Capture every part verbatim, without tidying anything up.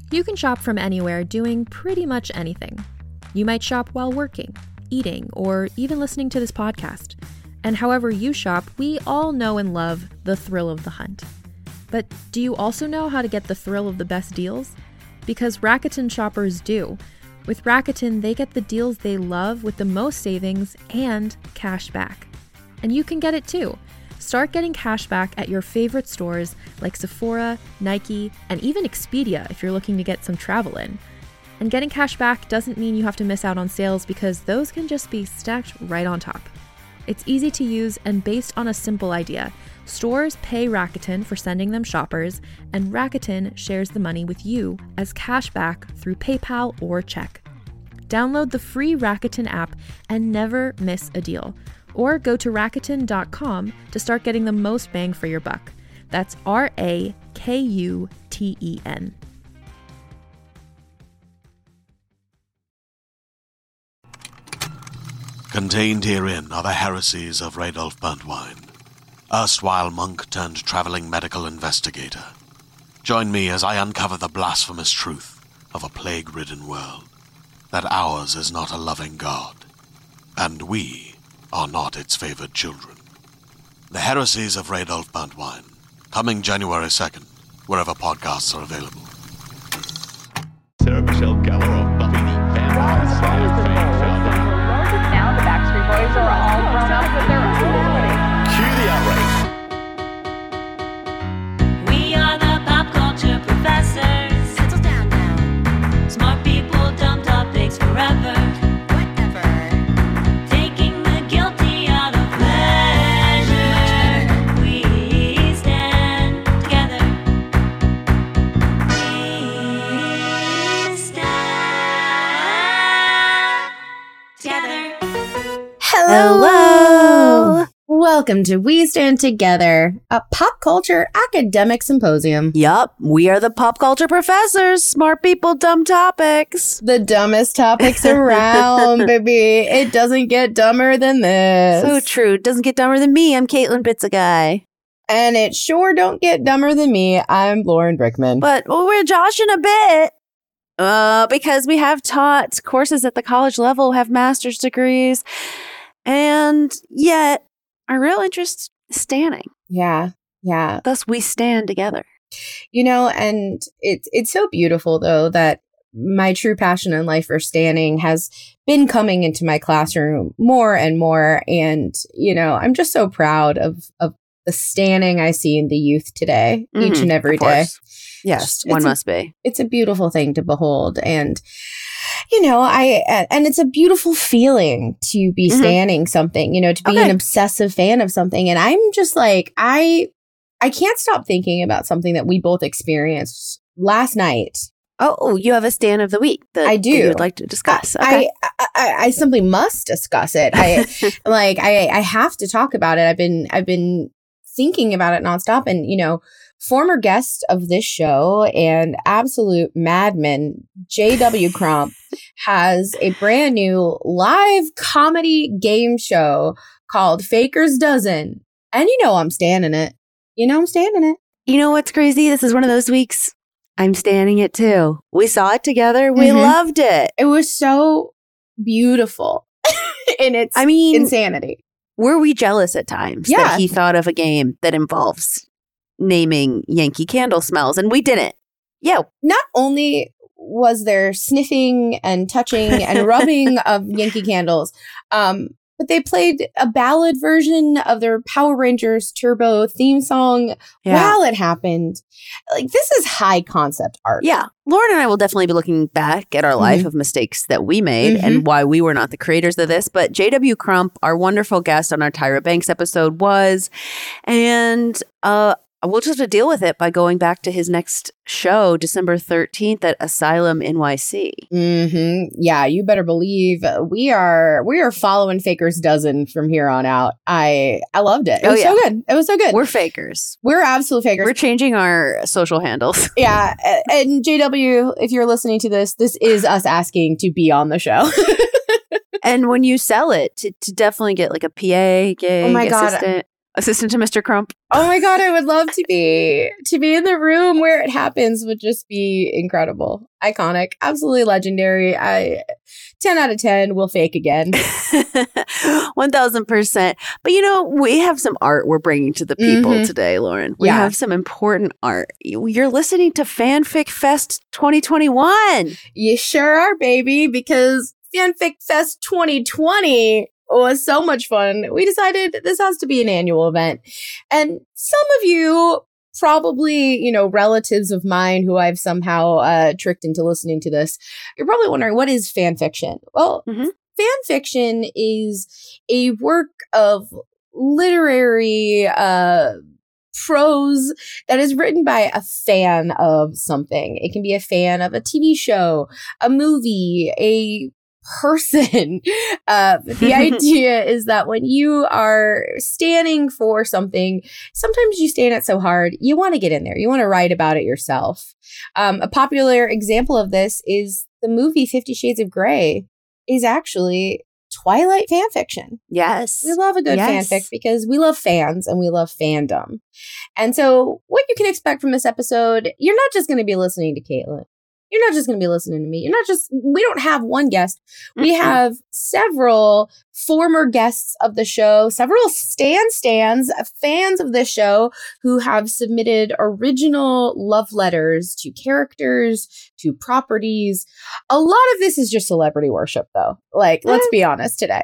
You can shop from anywhere doing pretty much anything. You might shop while working, eating, or even listening to this podcast. And however you shop, we all know and love the thrill of the hunt. But do you also know how to get the thrill of the best deals? Because Rakuten shoppers do. With Rakuten, they get the deals they love with the most savings and cash back. And you can get it too. Start getting cash back at your favorite stores like Sephora, Nike, and even Expedia if you're looking to get some travel in. And getting cash back doesn't mean you have to miss out on sales because those can just be stacked right on top. It's easy to use and based on a simple idea. Stores pay Rakuten for sending them shoppers, and Rakuten shares the money with you as cash back through PayPal or check. Download the free Rakuten app and never miss a deal. Or go to Rakuten dot com to start getting the most bang for your buck. That's R A K U T E N. Contained herein are the heresies of Radolf Burntwine, erstwhile monk turned traveling medical investigator. Join me as I uncover the blasphemous truth of a plague-ridden world, that ours is not a loving God, and we are not its favored children. The Heresies of Radolf Burntwine, coming January second, wherever podcasts are available. Sarah Michelle Gellar of Buffy the Vampire Slayer. Now the Backstreet Boys are all grown up with their own. Cue the outrage. We are the pop culture professors. Settle down now. Smart people, dumb topics forever. Whatever. Taking the guilty out of pleasure. We stand together. We stand together. Hello! Welcome to We Stand Together, a pop culture academic symposium. Yup, we are the pop culture professors. Smart people, dumb topics. The dumbest topics around, baby. It doesn't get dumber than this. So true. It doesn't get dumber than me. I'm Caitlin Pizza Guy. And it sure don't get dumber than me. I'm Lauren Brickman. But well, we're joshing a bit. Uh, because we have taught courses at the college level, have master's degrees, and yet our real interest is standing. Yeah, yeah. Thus, we stand together. You know, and it's it's so beautiful, though, that my true passion in life for standing has been coming into my classroom more and more. And, you know, I'm just so proud of, of the standing I see in the youth today, mm-hmm, each and every day. Yes, one it's must a, be. It's a beautiful thing to behold. And, you know, I, and it's a beautiful feeling to be mm-hmm. standing something, you know, to be okay. an obsessive fan of something. And I'm just like, I, I can't stop thinking about something that we both experienced last night. Oh, you have a stand of the week that I do. you would like to discuss. Okay. I, I, I simply must discuss it. I like, I, I have to talk about it. I've been, I've been thinking about it nonstop. And, you know, former guest of this show and absolute madman, J W Crump, has a brand new live comedy game show called Faker's Dozen. And you know I'm standing it. You know I'm standing it. You know what's crazy? This is one of those weeks I'm standing it too. We saw it together. We mm-hmm. loved it. It was so beautiful in its I mean, insanity. Were we jealous at times yeah. that he thought of a game that involves naming Yankee Candle smells, and we didn't. Yeah. Not only was there sniffing and touching and rubbing of Yankee Candles, um, but they played a ballad version of their Power Rangers Turbo theme song yeah. while it happened. Like, this is high concept art. Yeah. Lauren and I will definitely be looking back at our mm-hmm. life of mistakes that we made mm-hmm. and why we were not the creators of this. But J W Crump, our wonderful guest on our Tyra Banks episode, was. And uh, we'll just have to deal with it by going back to his next show, December thirteenth at Asylum N Y C. Mm-hmm. Yeah, you better believe we are we are following Faker's Dozen from here on out. I I loved it. It oh, was yeah. so good. It was so good. We're fakers. We're absolute fakers. We're changing our social handles. Yeah. And J W, if you're listening to this, this is us asking to be on the show. And when you sell it, to, to definitely get like a P A gig, oh my God. assistant. Assistant to Mister Crump. Oh my God, I would love to be. To be in the room where it happens would just be incredible. Iconic. Absolutely legendary. I ten out of ten will fake again. one thousand percent. But you know, we have some art we're bringing to the people Mhm. today, Lauren. We Yeah. have some important art. You- You're listening to Fanfic Fest twenty twenty-one. You sure are, baby, because Fanfic Fest twenty twenty was so much fun. We decided this has to be an annual event. And some of you, probably, you know, relatives of mine who I've somehow uh, tricked into listening to this, you're probably wondering, what is fan fiction? Well, Mhm. fan fiction is a work of literary uh, prose that is written by a fan of something. It can be a fan of a T V show, a movie, a person. Uh, but the idea is that when you are standing for something, sometimes you stand it so hard, you want to get in there. You want to write about it yourself. Um, a popular example of this is the movie Fifty Shades of Grey is actually Twilight fan fiction. Yes. We love a good Yes. fanfic because we love fans and we love fandom. And so what you can expect from this episode, you're not just going to be listening to Caitlin. You're not just going to be listening to me. You're not just, we don't have one guest. We Mm-mm. have several former guests of the show, several stan stans, fans of the show who have submitted original love letters to characters, to properties. A lot of this is just celebrity worship, though. Like, let's be honest today.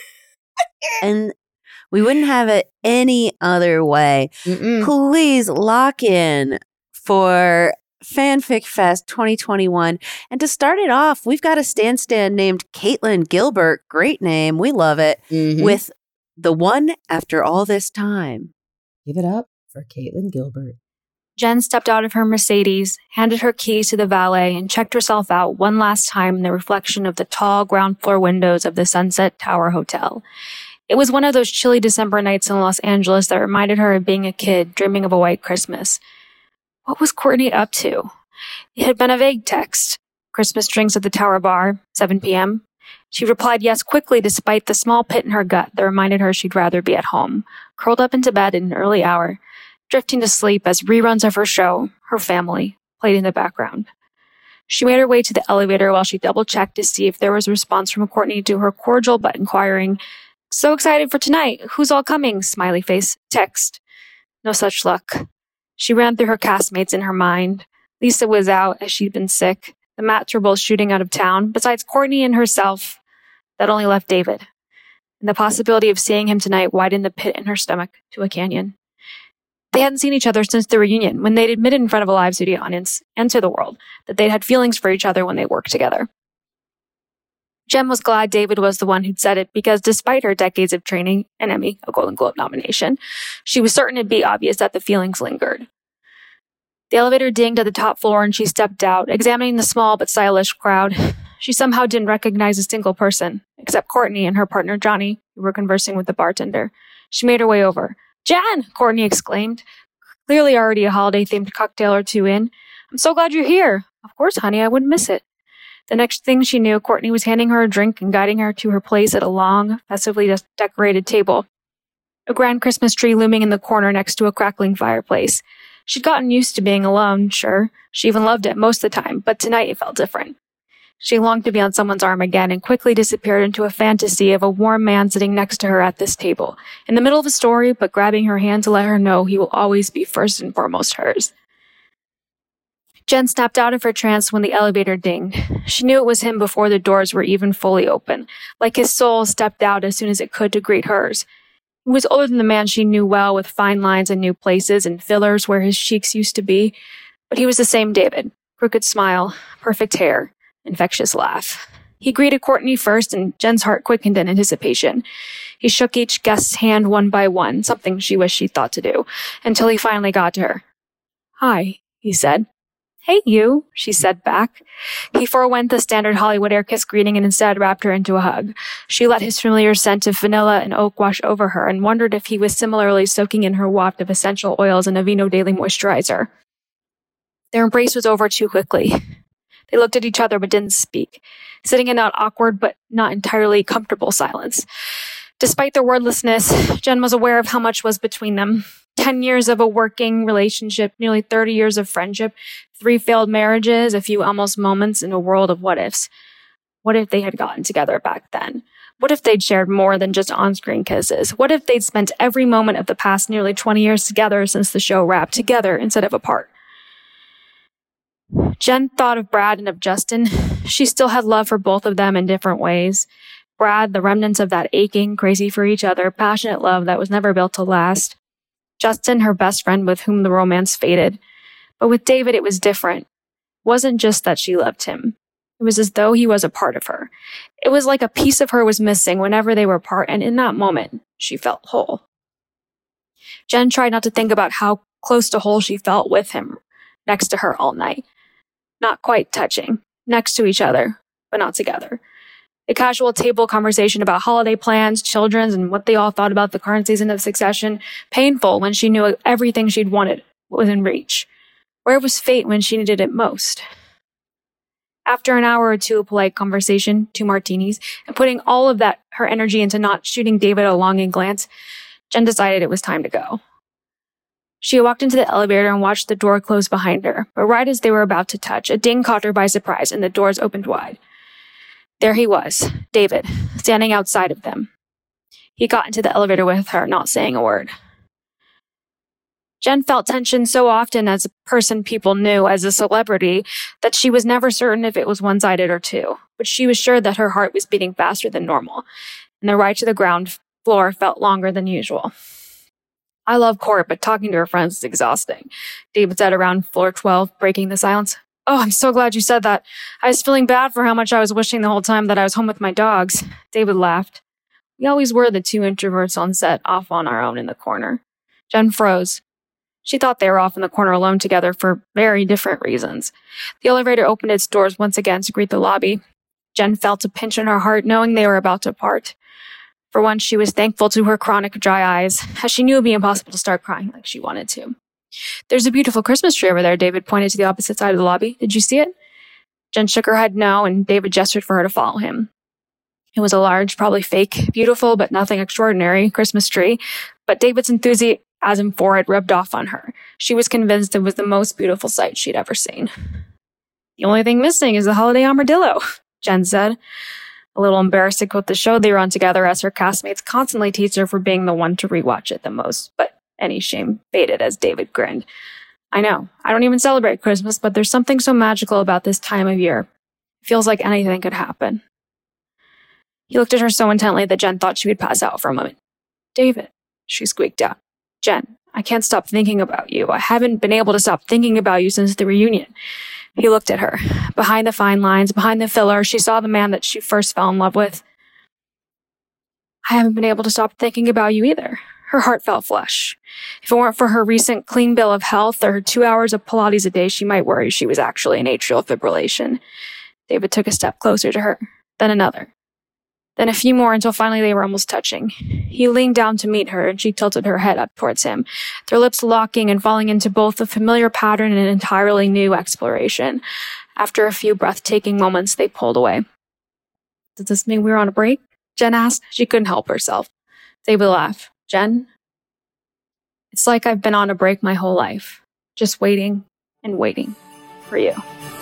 And we wouldn't have it any other way. Mm-mm. Please lock in for Fanfic Fest twenty twenty-one. And to start it off, we've got a stand stand named Caitlin Gilbert. Great name. We love it. Mhm. With The One After All This Time. Give it up for Caitlin Gilbert. Jen stepped out of her Mercedes, handed her keys to the valet, and checked herself out one last time in the reflection of the tall ground floor windows of the Sunset Tower Hotel. It was one of those chilly December nights in Los Angeles that reminded her of being a kid dreaming of a white Christmas. What was Courtney up to? It had been a vague text. Christmas drinks at the Tower Bar, seven p.m. She replied yes quickly despite the small pit in her gut that reminded her she'd rather be at home, curled up into bed at an early hour, drifting to sleep as reruns of her show, Her Family, played in the background. She made her way to the elevator while she double-checked to see if there was a response from Courtney to her cordial but inquiring, "So excited for tonight. Who's all coming?" Smiley face. Text. No such luck. She ran through her castmates in her mind. Lisa was out as she'd been sick. The Matts were both shooting out of town. Besides Courtney and herself, that only left David. And the possibility of seeing him tonight widened the pit in her stomach to a canyon. They hadn't seen each other since the reunion, when they'd admitted in front of a live studio audience and to the world that they'd had feelings for each other when they worked together. Jen was glad David was the one who'd said it because despite her decades of training, an Emmy, a Golden Globe nomination, she was certain it'd be obvious that the feelings lingered. The elevator dinged at the top floor and she stepped out, examining the small but stylish crowd. She somehow didn't recognize a single person, except Courtney and her partner Johnny, who were conversing with the bartender. She made her way over. "Jen!" Courtney exclaimed, clearly already a holiday-themed cocktail or two in. "I'm so glad you're here." "Of course, honey, I wouldn't miss it." The next thing she knew, Courtney was handing her a drink and guiding her to her place at a long, festively de- decorated table. A grand Christmas tree looming in the corner next to a crackling fireplace. She'd gotten used to being alone, sure. She even loved it most of the time, but tonight it felt different. She longed to be on someone's arm again and quickly disappeared into a fantasy of a warm man sitting next to her at this table, in the middle of a story, but grabbing her hand to let her know he will always be first and foremost hers. Jen snapped out of her trance when the elevator dinged. She knew it was him before the doors were even fully open, like his soul stepped out as soon as it could to greet hers. He was older than the man she knew well, with fine lines in new places and fillers where his cheeks used to be, but he was the same David. Crooked smile, perfect hair, infectious laugh. He greeted Courtney first, and Jen's heart quickened in anticipation. He shook each guest's hand one by one, something she wished she'd thought to do, until he finally got to her. "Hi," he said. "Hey, you," she said back. He forewent the standard Hollywood air kiss greeting and instead wrapped her into a hug. She let his familiar scent of vanilla and oak wash over her and wondered if he was similarly soaking in her waft of essential oils and Aveeno Daily Moisturizer. Their embrace was over too quickly. They looked at each other but didn't speak, sitting in that awkward but not entirely comfortable silence. Despite their wordlessness, Jen was aware of how much was between them. Ten years of a working relationship, nearly thirty years of friendship, three failed marriages, a few almost moments in a world of what-ifs. What if they had gotten together back then? What if they'd shared more than just on-screen kisses? What if they'd spent every moment of the past nearly twenty years together since the show wrapped, together instead of apart? Jen thought of Brad and of Justin. She still had love for both of them in different ways. Brad, the remnants of that aching, crazy for each other, passionate love that was never built to last. Justin, her best friend with whom the romance faded. But with David, it was different. It wasn't just that she loved him. It was as though he was a part of her. It was like a piece of her was missing whenever they were apart, and in that moment, she felt whole. Jen tried not to think about how close to whole she felt with him, next to her all night. Not quite touching, next to each other, but not together. A casual table conversation about holiday plans, children's, and what they all thought about the current season of Succession. Painful when she knew everything she'd wanted was in reach. Where was fate when she needed it most? After an hour or two of polite conversation, two martinis, and putting all of that, her energy into not shooting David a longing glance, Jen decided it was time to go. She walked into the elevator and watched the door close behind her, but right as they were about to touch, a ding caught her by surprise and the doors opened wide. There he was, David, standing outside of them. He got into the elevator with her, not saying a word. Jen felt tension so often as a person people knew, as a celebrity, that she was never certain if it was one-sided or two. But she was sure that her heart was beating faster than normal, and the ride to the ground floor felt longer than usual. I love Court, but talking to her friends is exhausting, David said around floor twelve, breaking the silence. Oh, I'm so glad you said that. I was feeling bad for how much I was wishing the whole time that I was home with my dogs. David laughed. We always were the two introverts on set, off on our own in the corner. Jen froze. She thought they were off in the corner alone together for very different reasons. The elevator opened its doors once again to greet the lobby. Jen felt a pinch in her heart, knowing they were about to part. For once, she was thankful to her chronic dry eyes, as she knew it would be impossible to start crying like she wanted to. There's a beautiful Christmas tree over there, David pointed to the opposite side of the lobby. Did you see it? Jen shook her head no, and David gestured for her to follow him. It was a large, probably fake, beautiful, but nothing extraordinary Christmas tree, but David's enthusiasm for it rubbed off on her. She was convinced it was the most beautiful sight she'd ever seen. The only thing missing is the holiday armadillo, Jen said, a little embarrassed to quote the show they were on together, as her castmates constantly teased her for being the one to rewatch it the most, but any shame faded as David grinned. I know, I don't even celebrate Christmas, but there's something so magical about this time of year. It feels like anything could happen. He looked at her so intently that Jen thought she would pass out for a moment. David, she squeaked out. Jen, I can't stop thinking about you. I haven't been able to stop thinking about you since the reunion. He looked at her. Behind the fine lines, behind the filler, she saw the man that she first fell in love with. I haven't been able to stop thinking about you either. Her heart felt flush. If it weren't for her recent clean bill of health or her two hours of Pilates a day, she might worry she was actually in atrial fibrillation. David took a step closer to her, then another. Then a few more until finally they were almost touching. He leaned down to meet her, and she tilted her head up towards him, their lips locking and falling into both a familiar pattern and an entirely new exploration. After a few breathtaking moments, they pulled away. Does this mean we're on a break? Jen asked. She couldn't help herself. David laughed. Jen, it's like I've been on a break my whole life, just waiting and waiting for you.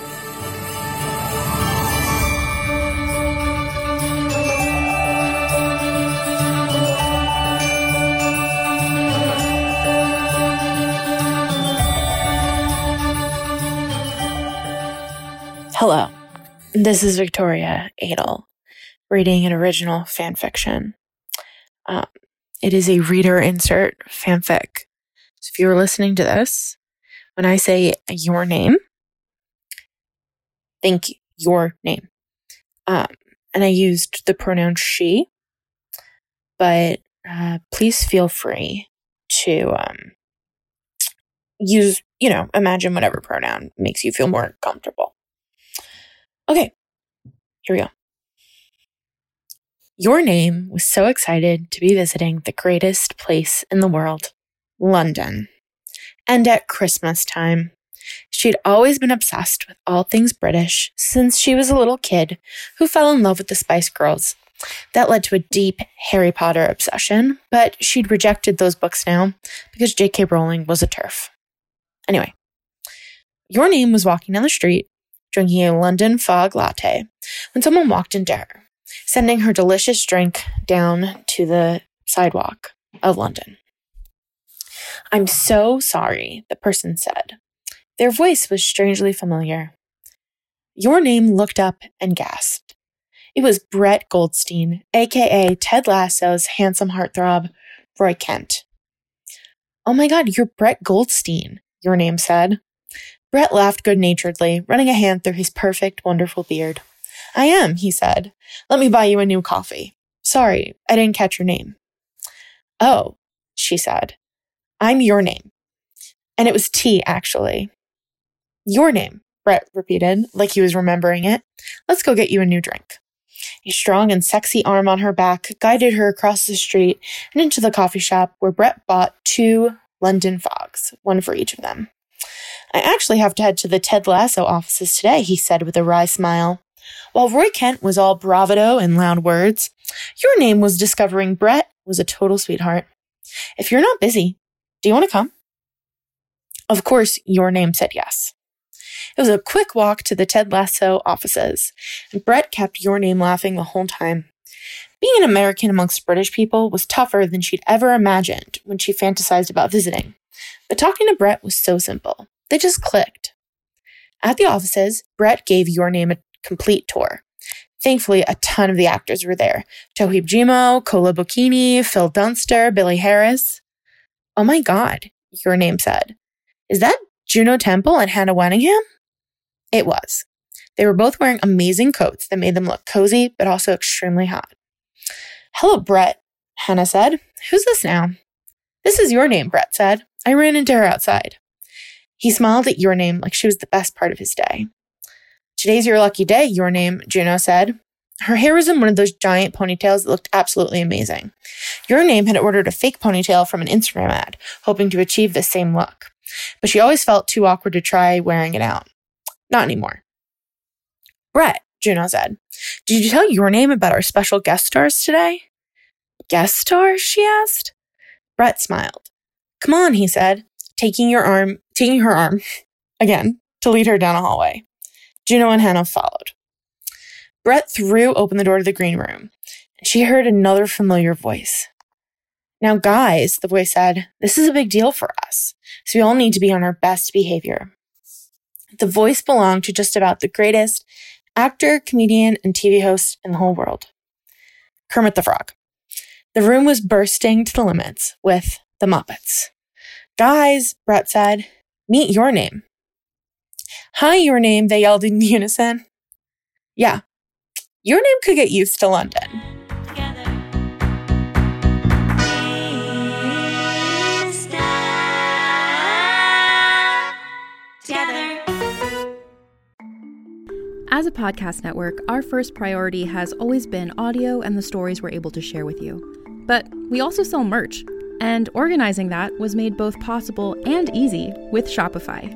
Hello, this is Victoria Adel, reading an original fanfiction. Um, it is a reader insert fanfic. So if you were listening to this, when I say your name, think your name. Um, and I used the pronoun she, but uh, please feel free to um, use, you know, imagine whatever pronoun makes you feel more comfortable. Okay, here we go. Your name was so excited to be visiting the greatest place in the world, London. And at Christmas time, she'd always been obsessed with all things British since she was a little kid who fell in love with the Spice Girls That led to a deep Harry Potter obsession, but she'd rejected those books now because J K Rowling was a TERF. Anyway, Your Name was walking down the street, drinking a London fog latte, when someone walked into her, sending her delicious drink down to the sidewalk of London. "I'm so sorry," the person said. Their voice was strangely familiar. Your Name looked up and gasped. It was Brett Goldstein, a k a. Ted Lasso's handsome heartthrob, Roy Kent. "Oh my God, you're Brett Goldstein," Your Name said. Brett laughed good-naturedly, running a hand through his perfect, wonderful beard. "I am," he said. "Let me buy you a new coffee. Sorry, I didn't catch your name." "Oh," she said. "I'm Your Name." And it was T, actually. "Your Name," Brett repeated, like he was remembering it. "Let's go get you a new drink." A strong and sexy arm on her back guided her across the street and into the coffee shop where Brett bought two London fogs, one for each of them. "I actually have to head to the Ted Lasso offices today," he said with a wry smile. While Roy Kent was all bravado and loud words, Your Name was discovering Brett was a total sweetheart. "If you're not busy, do you want to come?" Of course, Your Name said yes. It was a quick walk to the Ted Lasso offices, and Brett kept Your Name laughing the whole time. Being an American amongst British people was tougher than she'd ever imagined when she fantasized about visiting. But talking to Brett was so simple. They just clicked. At the offices, Brett gave Your Name a complete tour. Thankfully, a ton of the actors were there. Toheeb Jimo, Kola Bokini, Phil Dunster, Billy Harris. "Oh my God," Your Name said. "Is that Juno Temple and Hannah Wenningham?" It was. They were both wearing amazing coats that made them look cozy, but also extremely hot. "Hello, Brett," Hannah said. "Who's this now?" "This is Your Name," Brett said. "I ran into her outside." He smiled at Your Name like she was the best part of his day. "Today's your lucky day, Your Name," Juno said. Her hair was in one of those giant ponytails that looked absolutely amazing. Your Name had ordered a fake ponytail from an Instagram ad, hoping to achieve the same look. But she always felt too awkward to try wearing it out. Not anymore. "Brett," Juno said, "did you tell Your Name about our special guest stars today?" "Guest stars?" she asked. Brett smiled. "Come on," he said, taking your arm, taking her arm, again, to lead her down a hallway. Juno and Hannah followed. Brett threw open the door to the green room, and she heard another familiar voice. "Now, guys," the voice said, "this is a big deal for us, so we all need to be on our best behavior." The voice belonged to just about the greatest actor, comedian, and T V host in the whole world. Kermit the Frog. The room was bursting to the limits with the Muppets. "Guys," Brett said, "meet Your Name." "Hi, Your Name," they yelled in unison. Yeah, Your Name could get used to London. As a podcast network, our first priority has always been audio and the stories we're able to share with you. But we also sell merch, and organizing that was made both possible and easy with Shopify.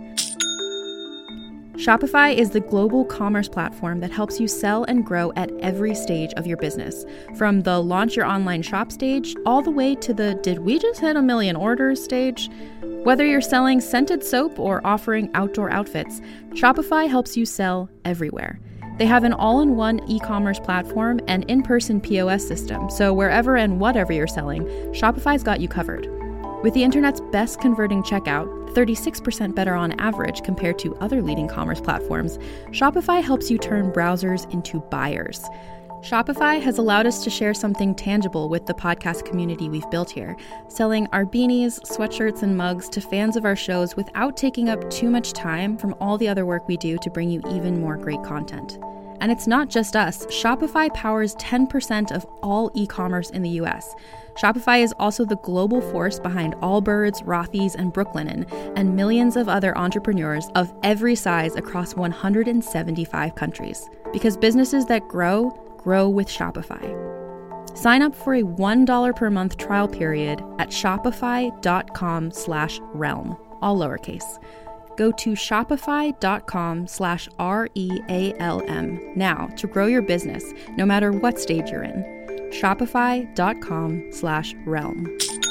Shopify is the global commerce platform that helps you sell and grow at every stage of your business, from the launch your online shop stage all the way to the did we just hit a million orders stage. Whether you're selling scented soap or offering outdoor outfits, Shopify helps you sell everywhere. They have an all-in-one e-commerce platform and in-person P O S system, so wherever and whatever you're selling, Shopify's got you covered. With the internet's best converting checkout, thirty-six percent better on average compared to other leading commerce platforms, Shopify helps you turn browsers into buyers. Shopify has allowed us to share something tangible with the podcast community we've built here, selling our beanies, sweatshirts, and mugs to fans of our shows without taking up too much time from all the other work we do to bring you even more great content. And it's not just us. Shopify powers ten percent of all e-commerce in the U S. Shopify is also the global force behind Allbirds, Rothy's, and Brooklinen, and millions of other entrepreneurs of every size across one hundred seventy-five countries. Because businesses that grow, grow with Shopify. Sign up for a one dollar per month trial period at shopify.com slash realm, all lowercase. Go to shopify.com slash R E A L M now to grow your business, no matter what stage you're in. Shopify.com slash realm.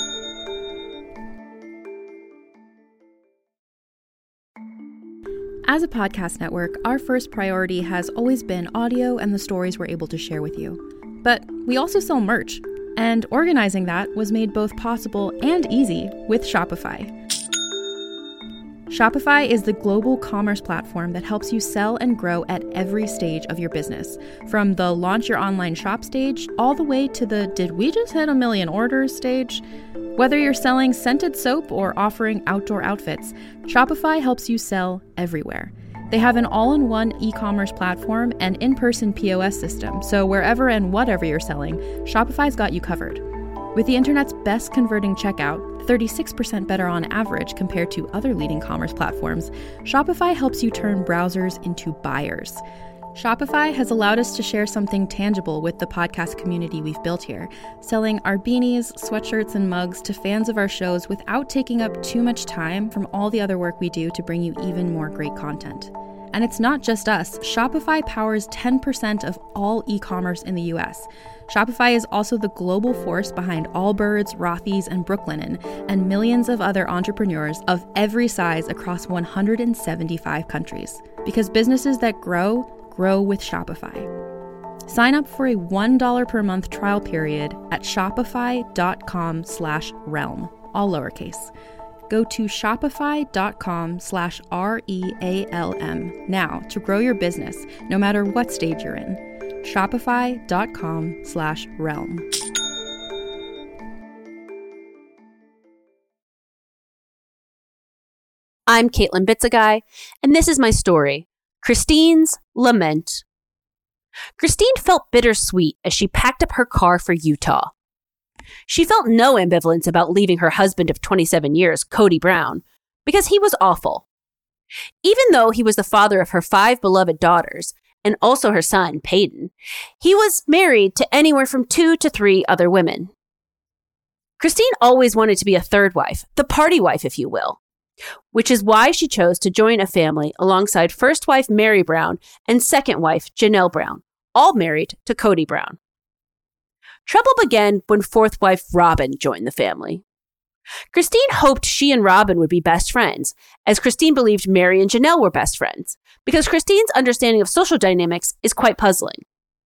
As a podcast network, our first priority has always been audio and the stories we're able to share with you. But we also sell merch, and organizing that was made both possible and easy with Shopify. Shopify is the global commerce platform that helps you sell and grow at every stage of your business, from the launch your online shop stage all the way to the did we just hit a million orders stage. Whether you're selling scented soap or offering outdoor outfits, Shopify helps you sell everywhere. They have an all-in-one e-commerce platform and in-person P O S system, so wherever and whatever you're selling, Shopify's got you covered. With the internet's best converting checkout, thirty-six percent better on average compared to other leading commerce platforms, Shopify helps you turn browsers into buyers. Shopify has allowed us to share something tangible with the podcast community we've built here, selling our beanies, sweatshirts, and mugs to fans of our shows without taking up too much time from all the other work we do to bring you even more great content. And it's not just us. Shopify powers ten percent of all e-commerce in the U S. Shopify is also the global force behind Allbirds, Rothy's, and Brooklinen, and millions of other entrepreneurs of every size across one hundred seventy-five countries. Because businesses that grow, grow with Shopify. Sign up for a one dollar per month trial period at shopify.com slash realm, all lowercase. Go to shopify.com slash R E A L M now to grow your business, no matter what stage you're in. Shopify.com slash realm. I'm Caitlin Bitsagai, and this is my story, Christine's Lament. Christine felt bittersweet as she packed up her car for Utah. She felt no ambivalence about leaving her husband of twenty-seven years, Cody Brown, because he was awful. Even though he was the father of her five beloved daughters, and also her son, Peyton, he was married to anywhere from two to three other women. Christine always wanted to be a third wife, the party wife, if you will, which is why she chose to join a family alongside first wife Mary Brown and second wife Janelle Brown, all married to Cody Brown. Trouble began when fourth wife Robin joined the family. Christine hoped she and Robin would be best friends, as Christine believed Mary and Janelle were best friends, because Christine's understanding of social dynamics is quite puzzling.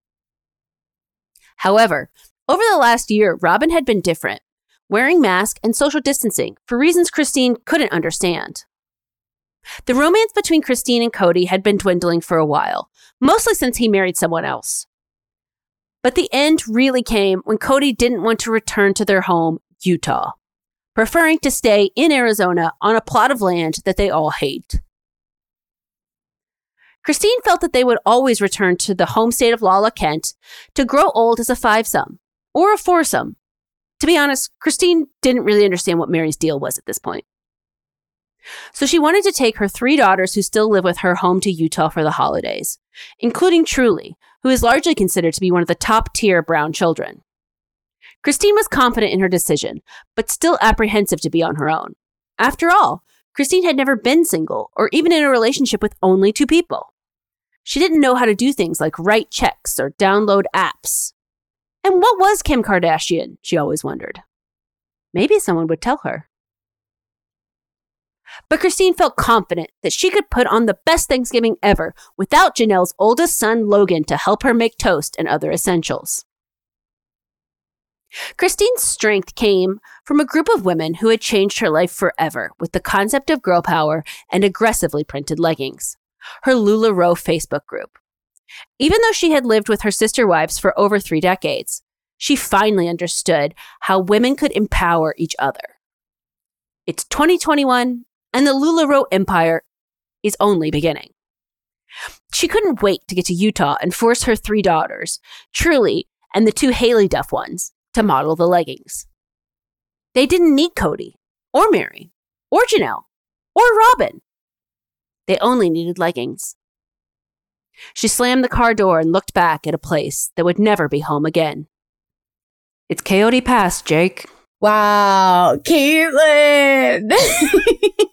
However, over the last year, Robin had been different, wearing masks and social distancing for reasons Christine couldn't understand. The romance between Christine and Cody had been dwindling for a while, mostly since he married someone else. But the end really came when Cody didn't want to return to their home, Utah, preferring to stay in Arizona on a plot of land that they all hate. Christine felt that they would always return to the home state of Lala Kent to grow old as a five-some or a foursome. To be honest, Christine didn't really understand what Mary's deal was at this point. So she wanted to take her three daughters who still live with her home to Utah for the holidays, including Truly, who is largely considered to be one of the top-tier Brown children. Christine was confident in her decision, but still apprehensive to be on her own. After all, Christine had never been single or even in a relationship with only two people. She didn't know how to do things like write checks or download apps. And what was Kim Kardashian, she always wondered. Maybe someone would tell her. But Christine felt confident that she could put on the best Thanksgiving ever without Janelle's oldest son, Logan, to help her make toast and other essentials. Christine's strength came from a group of women who had changed her life forever with the concept of girl power and aggressively printed leggings, her LuLaRoe Facebook group. Even though she had lived with her sister wives for over three decades, she finally understood how women could empower each other. It's twenty twenty-one, and the LuLaRoe empire is only beginning. She couldn't wait to get to Utah and force her three daughters, Truly and the two Haley Duff ones, to model the leggings. They didn't need Cody, or Mary, or Janelle, or Robin. They only needed leggings. She slammed the car door and looked back at a place that would never be home again. It's Coyote Pass, Jake. Wow, Caitlin.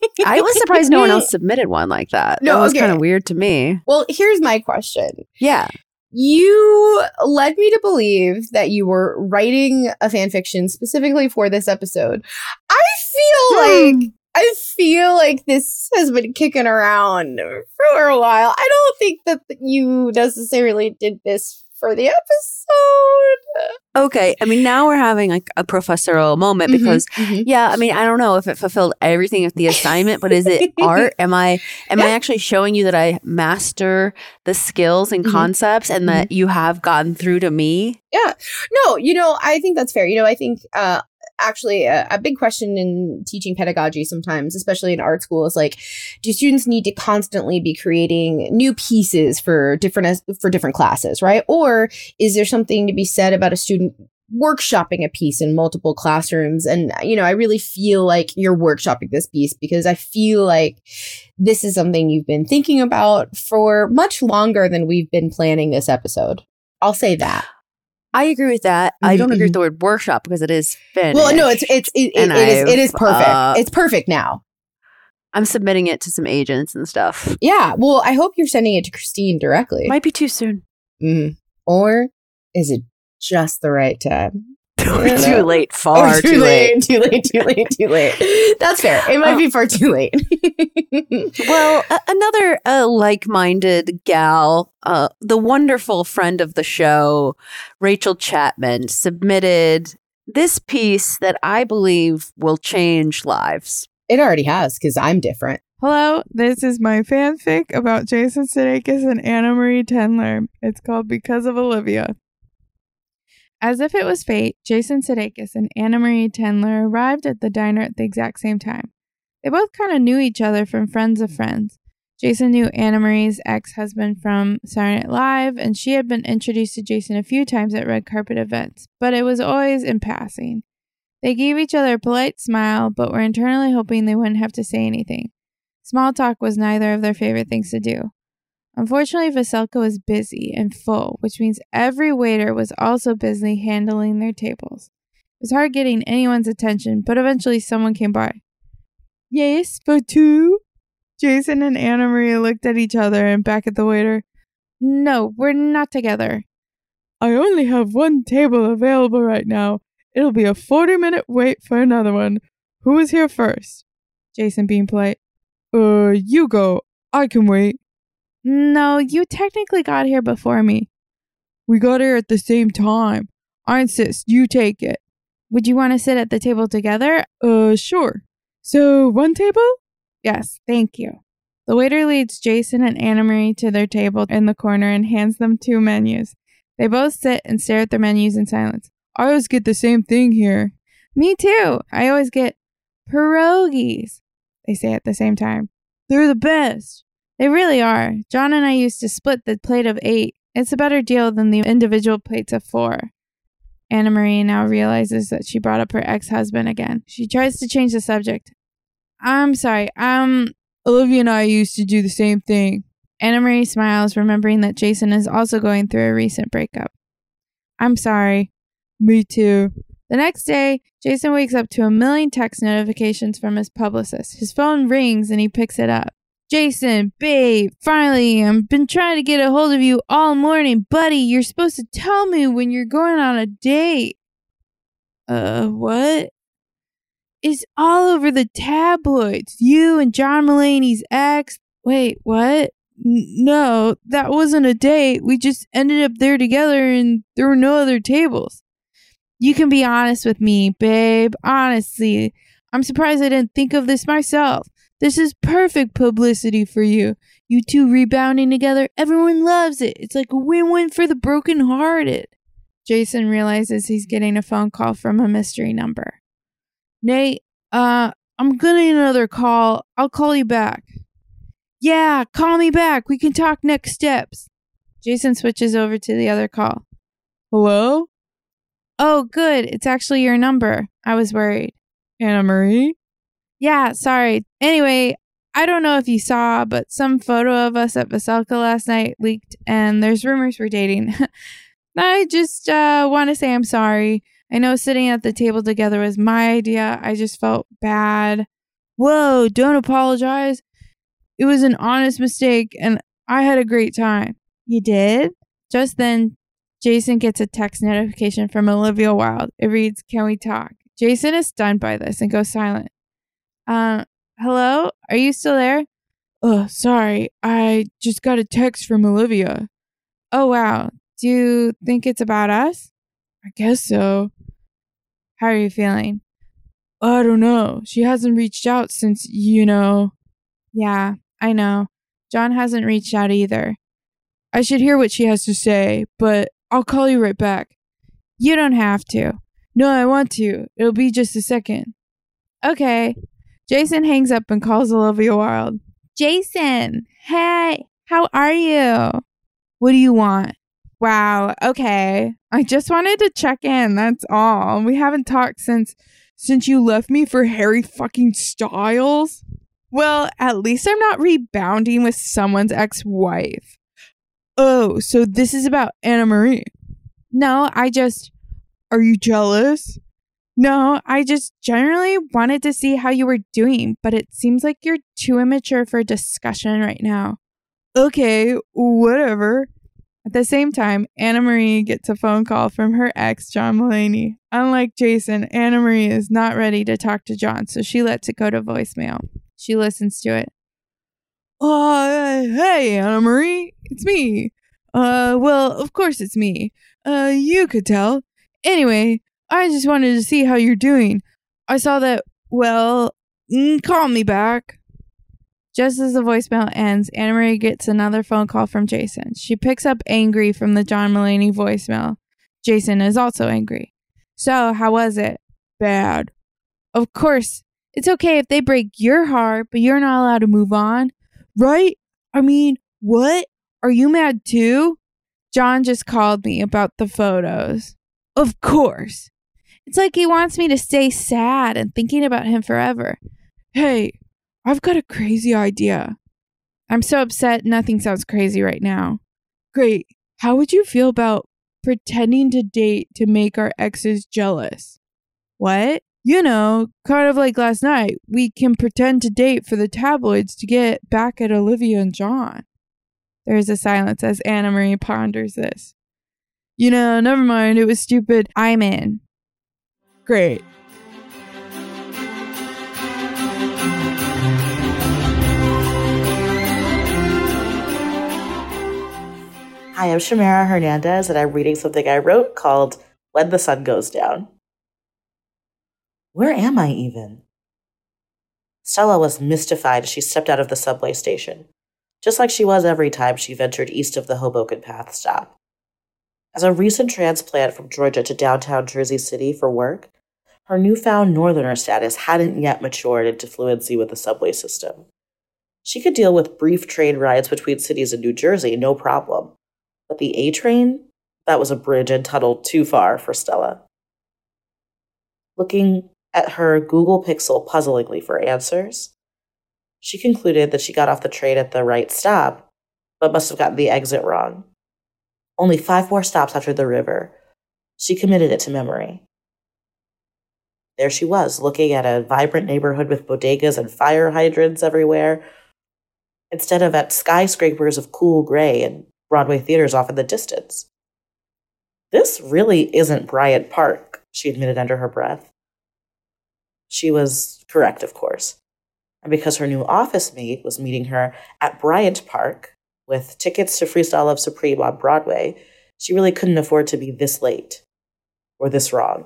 I was surprised no one else submitted one like that. No, that was okay. kind of weird to me. Well, here's my question. Yeah. You led me to believe that you were writing a fan fiction specifically for this episode. I feel Hmm. like I feel like this has been kicking around for a while. I don't think that you necessarily did this for the episode. Okay. I mean, now we're having like a professorial moment because, Mhm, mhm. yeah, I mean, I don't know if it fulfilled everything of the assignment, but is it art? Am I am I Yeah. actually showing you that I master the skills and Mhm. concepts and that you have gotten through to me? Yeah. No, you know, I think that's fair. You know, I think uh, actually a, a big question in teaching pedagogy sometimes, especially in art school, is like, do students need to constantly be creating new pieces for different for different classes, right? Or is there something to be said about a student workshopping a piece in multiple classrooms? And, you know, I really feel like you're workshopping this piece because I feel like this is something you've been thinking about for much longer than we've been planning this episode. I'll say that. I agree with that. I Mhm, don't agree with mhm. the word workshop because it is finished. Well, no, it's it's it, it, And it is it is I've, perfect. uh, It's perfect now. I'm submitting it to some agents and stuff. Yeah. Well, I hope you're sending it to Christine directly. Might be too soon. Mhm. Or is it just the right time? Too late. Far Or too, late. Too late. Too late. Too late. That's fair. It might Uh, be far too late. Well, a- another uh, like-minded gal, uh, the wonderful friend of the show, Rachel Chapman, submitted this piece that I believe will change lives. It already has because I'm different. Hello, this is my fanfic about Jason Sudeikis and Anna Marie Tendler. It's called Because of Olivia. As if it was fate, Jason Sudeikis and Anna Marie Tendler arrived at the diner at the exact same time. They both kind of knew each other from friends of friends. Jason knew Anna Marie's ex-husband from Saturday Night Live, and she had been introduced to Jason a few times at red carpet events, but it was always in passing. They gave each other a polite smile, but were internally hoping they wouldn't have to say anything. Small talk was neither of their favorite things to do. Unfortunately, Veselka was busy and full, which means every waiter was also busy handling their tables. It was hard getting anyone's attention, but eventually someone came by. Yes, for two? Jason and Anna Maria looked at each other and back at the waiter. No, we're not together. I only have one table available right now. It'll be a forty-minute wait for another one. Who is here first? Jason being polite. Uh, you go. I can wait. No, you technically got here before me. We got here at the same time. I insist you take it. Would you want to sit at the table together? Uh, sure. So, one table? Yes, thank you. The waiter leads Jason and Anna Marie to their table in the corner and hands them two menus. They both sit and stare at their menus in silence. I always get the same thing here. Me too. I always get pierogies, they say at the same time. They're the best. They really are. John and I used to split the plate of eight. It's a better deal than the individual plates of four. Anna Marie now realizes that she brought up her ex-husband again. She tries to change the subject. I'm sorry. Um, Olivia and I used to do the same thing. Anna Marie smiles, remembering that Jason is also going through a recent breakup. I'm sorry. Me too. The next day, Jason wakes up to a million text notifications from his publicist. His phone rings and he picks it up. Jason, babe, finally, I've been trying to get a hold of you all morning. Buddy, you're supposed to tell me when you're going on a date. Uh, what? It's all over the tabloids. You and John Mulaney's ex. Wait, what? N- no, that wasn't a date. We just ended up there together and there were no other tables. You can be honest with me, babe. Honestly, I'm surprised I didn't think of this myself. This is perfect publicity for you. You two rebounding together, everyone loves it. It's like a win-win for the brokenhearted. Jason realizes he's getting a phone call from a mystery number. Nate, uh, I'm getting another call. I'll call you back. Yeah, call me back. We can talk next steps. Jason switches over to the other call. Hello? Oh, good. It's actually your number. I was worried. Anna Marie? Yeah, sorry. Anyway, I don't know if you saw, but some photo of us at Veselka last night leaked, and there's rumors we're dating. I just uh, want to say I'm sorry. I know sitting at the table together was my idea. I just felt bad. Whoa, don't apologize. It was an honest mistake, and I had a great time. You did? Just then, Jason gets a text notification from Olivia Wilde. It reads, "Can we talk?" Jason is stunned by this and goes silent. Uh, hello? Are you still there? Oh, sorry. I just got a text from Olivia. Oh, wow. Do you think it's about us? I guess so. How are you feeling? I don't know. She hasn't reached out since, you know. Yeah, I know. John hasn't reached out either. I should hear what she has to say, but I'll call you right back. You don't have to. No, I want to. It'll be just a second. Okay. Jason hangs up and calls Olivia Wilde. Jason, hey, how are you? What do you want? Wow, okay. I just wanted to check in, that's all. We haven't talked since since you left me for Harry fucking Styles. Well, at least I'm not rebounding with someone's ex-wife. Oh, so this is about Anna Marie. No, I just... Are you jealous? No, I just generally wanted to see how you were doing, but it seems like you're too immature for discussion right now. Okay, whatever. At the same time, Anna Marie gets a phone call from her ex, John Mulaney. Unlike Jason, Anna Marie is not ready to talk to John, so she lets it go to voicemail. She listens to it. Uh, hey, Anna Marie, it's me. Uh, well, of course it's me. Uh, you could tell. Anyway, I just wanted to see how you're doing. I saw that, well, mm, call me back. Just as the voicemail ends, Anna Marie gets another phone call from Jason. She picks up angry from the John Mulaney voicemail. Jason is also angry. So, how was it? Bad. Of course. It's okay if they break your heart, but you're not allowed to move on. Right? I mean, what? Are you mad too? John just called me about the photos. Of course. It's like he wants me to stay sad and thinking about him forever. Hey, I've got a crazy idea. I'm so upset nothing sounds crazy right now. Great. How would you feel about pretending to date to make our exes jealous? What? You know, kind of like last night, we can pretend to date for the tabloids to get back at Olivia and John. There is a silence as Anna Marie ponders this. You know, never mind, it was stupid. I'm in. Great. Hi, I'm Shamara Hernandez, and I'm reading something I wrote called When the Sun Goes Down. Where am I even? Stella was mystified as she stepped out of the subway station, just like she was every time she ventured east of the Hoboken Path stop. As a recent transplant from Georgia to downtown Jersey City for work, her newfound northerner status hadn't yet matured into fluency with the subway system. She could deal with brief train rides between cities in New Jersey, no problem. But the A train? That was a bridge and tunnel too far for Stella. Looking at her Google Pixel puzzlingly for answers, she concluded that she got off the train at the right stop, but must have gotten the exit wrong. Only five more stops after the river. She committed it to memory. There she was, looking at a vibrant neighborhood with bodegas and fire hydrants everywhere, instead of at skyscrapers of cool gray and Broadway theaters off in the distance. This really isn't Bryant Park, she admitted under her breath. She was correct, of course. And because her new office mate was meeting her at Bryant Park with tickets to Freestyle of Supreme on Broadway, she really couldn't afford to be this late or this wrong.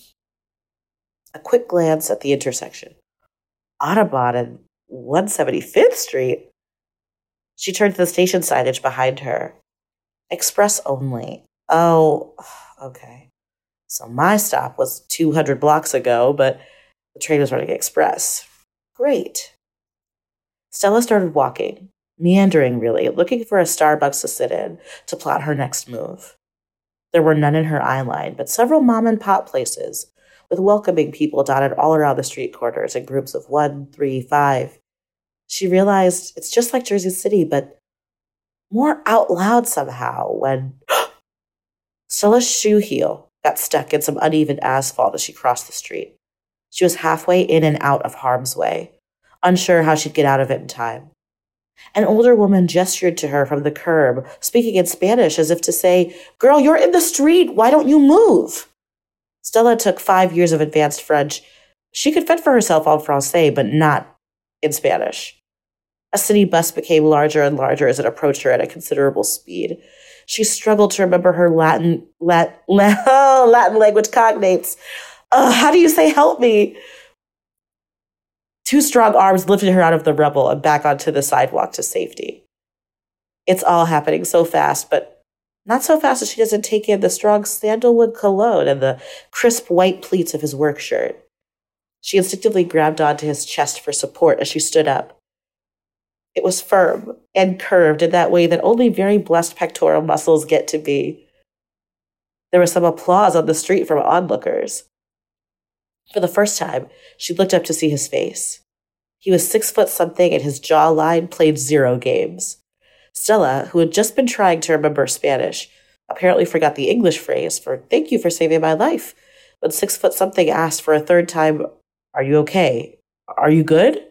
A quick glance at the intersection. Audubon and one hundred seventy-fifth Street. She turned to the station signage behind her. Express only. Oh, okay. So my stop was two hundred blocks ago, but the train was running express. Great. Stella started walking, meandering really, looking for a Starbucks to sit in to plot her next move. There were none in her eye line, but several mom-and-pop places with welcoming people dotted all around the street corners in groups of one, three, five. She realized it's just like Jersey City, but more out loud somehow when Stella's shoe heel got stuck in some uneven asphalt as she crossed the street. She was halfway in and out of harm's way. unsure how she'd get out of it in time. An older woman gestured to her from the curb, speaking in Spanish as if to say, "Girl, you're in the street. Why don't you move?" Stella took five years of advanced French. She could fend for herself en français, but not in Spanish. A city bus became larger and larger as it approached her at a considerable speed. She struggled to remember her Latin, Lat, Lat, oh, Latin language cognates. Uh, how do you say help me? Two strong arms lifted her out of the rubble and back onto the sidewalk to safety. It's all happening so fast, but not so fast that she doesn't take in the strong sandalwood cologne and the crisp white pleats of his work shirt. She instinctively grabbed onto his chest for support as she stood up. It was firm and curved in that way that only very blessed pectoral muscles get to be. There was some applause on the street from onlookers. For the first time, she looked up to see his face. He was six foot something and his jawline played zero games. Stella, who had just been trying to remember Spanish, apparently forgot the English phrase for "thank you for saving my life," when six foot something asked for a third time, "Are you okay? Are you good?"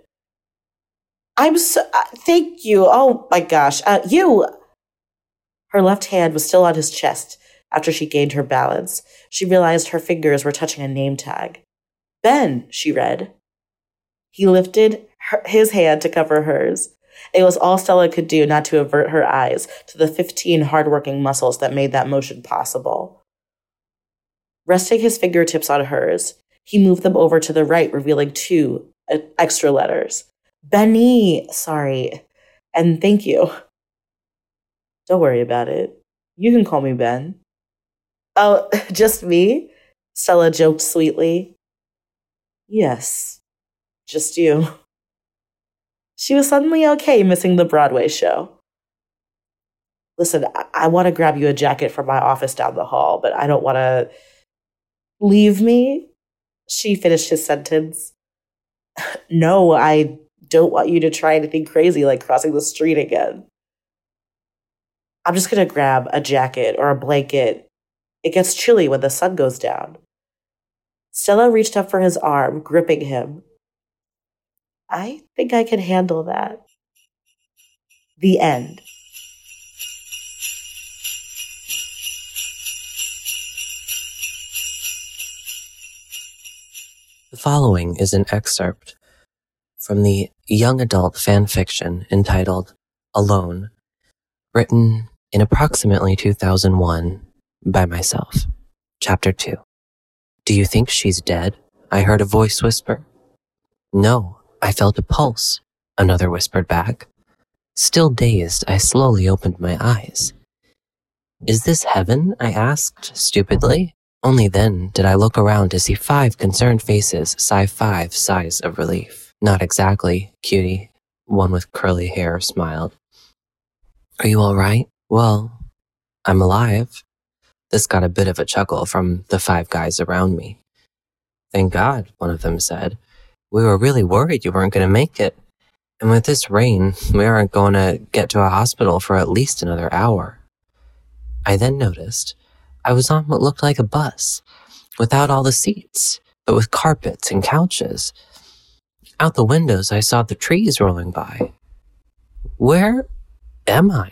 I'm so, uh, thank you. Oh my gosh. Uh, you. Her left hand was still on his chest after she gained her balance. She realized her fingers were touching a name tag. Ben, she read. He lifted her, his hand to cover hers. It was all Stella could do not to avert her eyes to the fifteen hardworking muscles that made that motion possible. Resting his fingertips on hers, he moved them over to the right, revealing two uh, extra letters. Benny, sorry, and thank you. Don't worry about it. You can call me Ben. Oh, just me? Stella joked sweetly. Yes, just you. She was suddenly okay missing the Broadway show. Listen, I, I want to grab you a jacket from my office down the hall, but I don't want to... Leave me? She finished his sentence. No, I don't want you to try anything crazy like crossing the street again. I'm just going to grab a jacket or a blanket. It gets chilly when the sun goes down. Stella reached up for his arm, gripping him. I think I can handle that. The end. The following is an excerpt from the young adult fan fiction entitled Alone, written in approximately two thousand one by myself. Chapter two. Do you think she's dead? I heard a voice whisper. No, I felt a pulse, another whispered back. Still dazed, I slowly opened my eyes. Is this heaven? I asked, stupidly. Only then did I look around to see five concerned faces sigh five sighs of relief. Not exactly, cutie. One with curly hair smiled. Are you all right? Well, I'm alive. This got a bit of a chuckle from the five guys around me. Thank God, one of them said. We were really worried you weren't going to make it. And with this rain, we aren't going to get to a hospital for at least another hour. I then noticed I was on what looked like a bus, without all the seats, but with carpets and couches. Out the windows, I saw the trees rolling by. Where am I?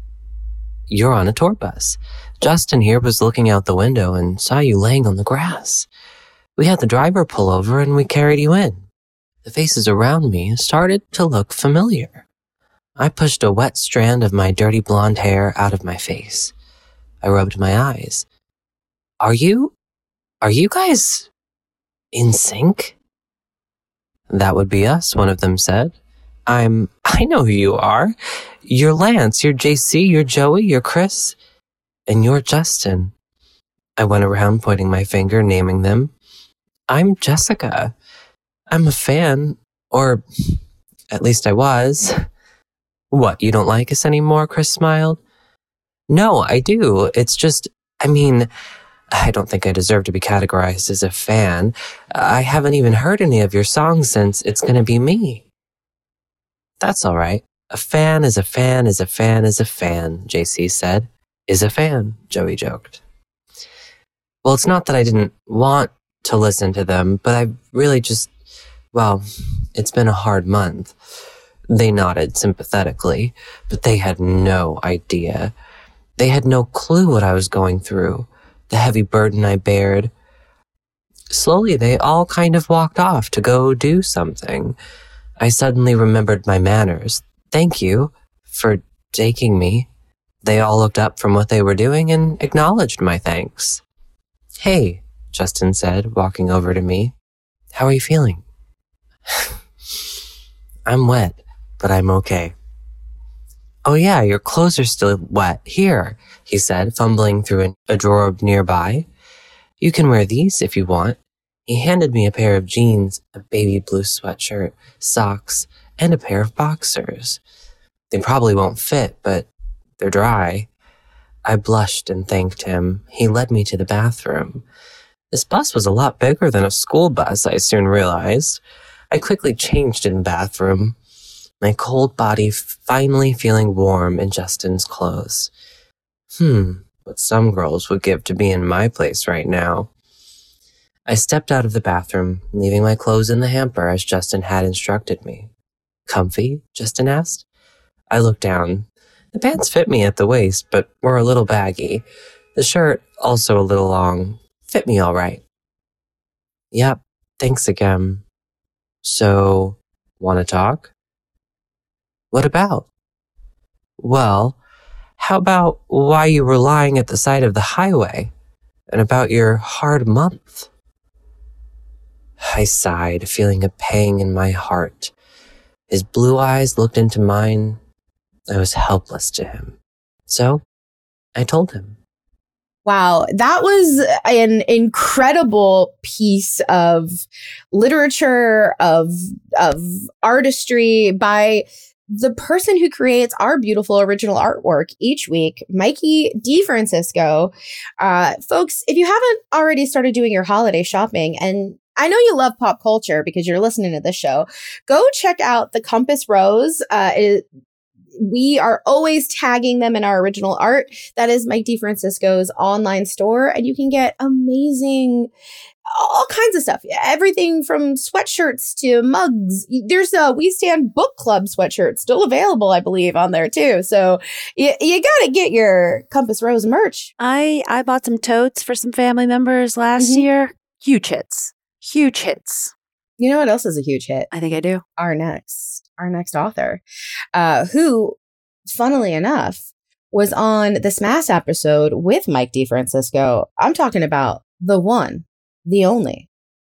You're on a tour bus. Justin here was looking out the window and saw you laying on the grass. We had the driver pull over and we carried you in. The faces around me started to look familiar. I pushed a wet strand of my dirty blonde hair out of my face. I rubbed my eyes. Are you, are you guys in sync? That would be us, one of them said. I'm, I know who you are. You're Lance, you're J C, you're Joey, you're Chris, and you're Justin. I went around pointing my finger, naming them. I'm Jessica. I'm a fan, or at least I was. What, you don't like us anymore? Chris smiled. No, I do. It's just, I mean, I don't think I deserve to be categorized as a fan. I haven't even heard any of your songs since It's Gonna Be Me. That's all right. A fan is a fan is a fan is a fan, J C said. Is a fan, Joey joked. Well, it's not that I didn't want to listen to them, but I really just, well, It's been a hard month. They nodded sympathetically, but they had no idea. They had no clue what I was going through, the heavy burden I bared. Slowly, they all kind of walked off to go do something. I suddenly remembered my manners. Thank you for taking me. They all looked up from what they were doing and acknowledged my thanks. Hey, Justin said, walking over to me. How are you feeling? I'm wet, but I'm okay. Oh yeah, your clothes are still wet. Here, he said, fumbling through a drawer nearby. You can wear these if you want. He handed me a pair of jeans, a baby blue sweatshirt, socks, and a pair of boxers. They probably won't fit, but they're dry. I blushed and thanked him. He led me to the bathroom. This bus was a lot bigger than a school bus, I soon realized. I quickly changed in the bathroom, my cold body finally feeling warm in Justin's clothes. Hmm, what some girls would give to be in my place right now. I stepped out of the bathroom, leaving my clothes in the hamper as Justin had instructed me. Comfy? Justin asked. I looked down. The pants fit me at the waist, but were a little baggy. The shirt, also a little long, fit me all right. Yep, thanks again. So, want to talk? What about? Well, how about why you were lying at the side of the highway, and about your hard month? I sighed, feeling a pang in my heart. His blue eyes looked into mine. I was helpless to him. So, I told him. Wow, that was an incredible piece of literature, of, of artistry by the person who creates our beautiful original artwork each week, Mikey DeFrancisco. Uh, folks, if you haven't already started doing your holiday shopping, and I know you love pop culture because you're listening to this show, go check out the Compass Rose. Uh, it, we are always tagging them in our original art. That is Mike DeFrancisco's online store, and you can get amazing, all kinds of stuff. Everything from sweatshirts to mugs. There's a We Stand Book Club sweatshirt still available, I believe, on there too. So you, you got to get your Compass Rose merch. I, I bought some totes for some family members last mm-hmm. year. Huge hits. Huge hits. You know what else is a huge hit? I think I do. Our next, our next author, uh, who, funnily enough, was on the Smash episode with Mike DeFrancisco. I'm talking about the one, the only,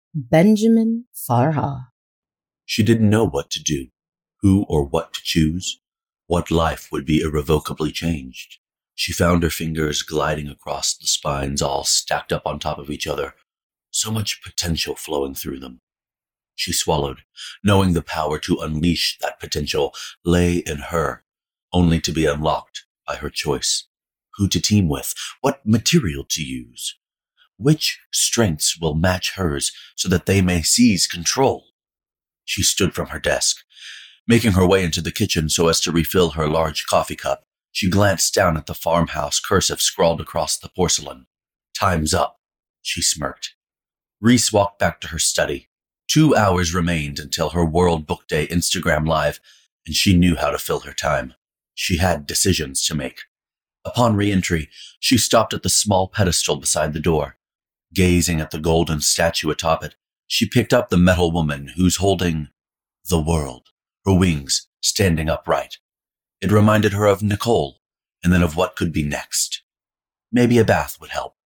Benjamin Farha. She didn't know what to do, who or what to choose, what life would be irrevocably changed. She found her fingers gliding across the spines all stacked up on top of each other, so much potential flowing through them. She swallowed, knowing the power to unleash that potential lay in her, only to be unlocked by her choice. Who to team with, what material to use, which strengths will match hers so that they may seize control. She stood from her desk, making her way into the kitchen so as to refill her large coffee cup. She glanced down at the farmhouse cursive scrawled across the porcelain. Time's up, she smirked. Reese walked back to her study. Two hours remained until her World Book Day Instagram Live, and she knew how to fill her time. She had decisions to make. Upon re-entry, she stopped at the small pedestal beside the door. Gazing at the golden statue atop it, she picked up the metal woman who's holding the world, her wings standing upright. It reminded her of Nicole, and then of what could be next. Maybe a bath would help.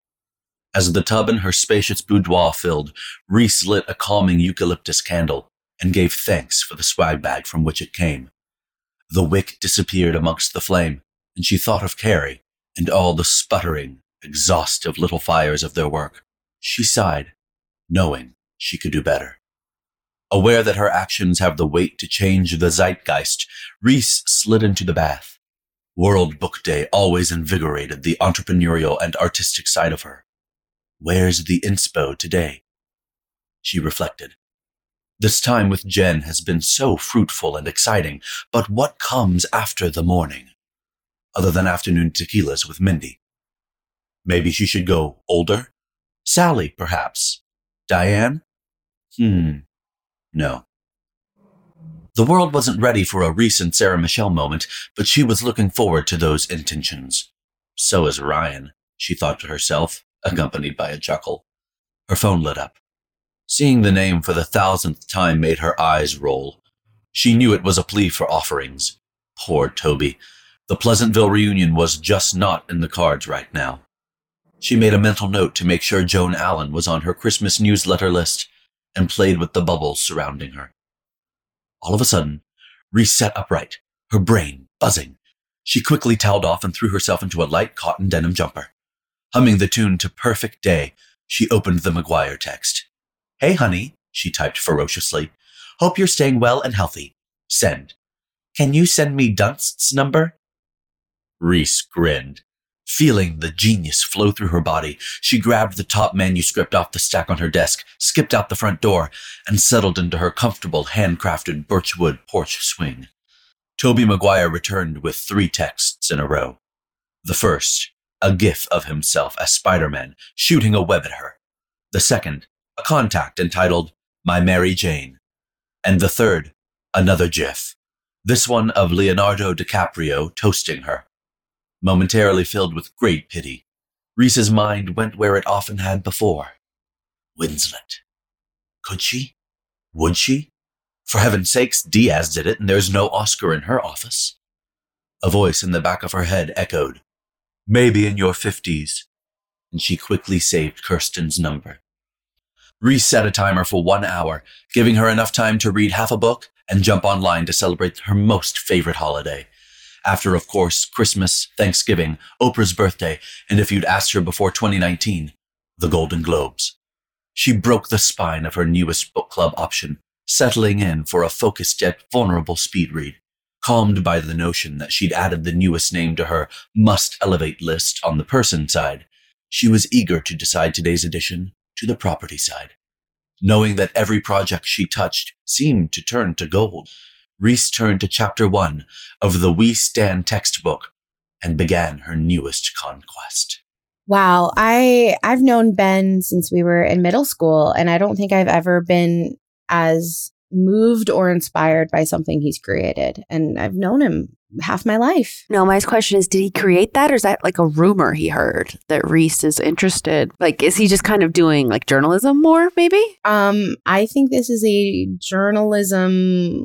As the tub in her spacious boudoir filled, Reese lit a calming eucalyptus candle and gave thanks for the swag bag from which it came. The wick disappeared amongst the flame, and she thought of Carrie and all the sputtering, exhaustive little fires of their work. She sighed, knowing she could do better. Aware that her actions have the weight to change the zeitgeist, Reese slid into the bath. World Book Day always invigorated the entrepreneurial and artistic side of her. Where's the inspo today? She reflected. This time with Jen has been so fruitful and exciting, but what comes after the morning? Other than afternoon tequilas with Mindy. Maybe she should go older? Sally, perhaps. Diane? Hmm. No. The world wasn't ready for a Reese and Sarah Michelle moment, but she was looking forward to those intentions. So is Ryan, she thought to herself, accompanied by a chuckle. Her phone lit up. Seeing the name for the thousandth time made her eyes roll. She knew it was a plea for offerings. Poor Toby. The Pleasantville reunion was just not in the cards right now. She made a mental note to make sure Joan Allen was on her Christmas newsletter list and played with the bubbles surrounding her. All of a sudden, Reese sat upright, her brain buzzing. She quickly toweled off and threw herself into a light cotton denim jumper. Humming the tune to Perfect Day, she opened the McGuire text. Hey, honey, she typed ferociously. Hope you're staying well and healthy. Send. Can you send me Dunst's number? Reese grinned. Feeling the genius flow through her body, she grabbed the top manuscript off the stack on her desk, skipped out the front door, and settled into her comfortable, handcrafted birchwood porch swing. Toby McGuire returned with three texts in a row. The first, a gif of himself as Spider-Man shooting a web at her. The second, a contact entitled, My Mary Jane. And the third, another gif, this one of Leonardo DiCaprio toasting her. Momentarily filled with great pity, Reese's mind went where it often had before. Winslet. Could she? Would she? For heaven's sakes, Diaz did it, and there's no Oscar in her office. A voice in the back of her head echoed, Maybe in your fifties. And she quickly saved Kirsten's number. Reese set a timer for one hour, giving her enough time to read half a book and jump online to celebrate her most favorite holiday. After, of course, Christmas, Thanksgiving, Oprah's birthday, and if you'd asked her before twenty nineteen, the Golden Globes. She broke the spine of her newest book club option, settling in for a focused yet vulnerable speed read, calmed by the notion that she'd added the newest name to her must-elevate list on the person side. She was eager to decide today's addition to the property side. Knowing that every project she touched seemed to turn to gold, Reese turned to chapter one of the We Stand textbook and began her newest conquest. Wow. I, I've known Ben since we were in middle school, and I don't think I've ever been as moved or inspired by something he's created. And I've known him half my life. No, my question is, did he create that, or is that like a rumor he heard that Reese is interested? Like, is he just kind of doing like journalism more, maybe? Um, I think this is a journalism,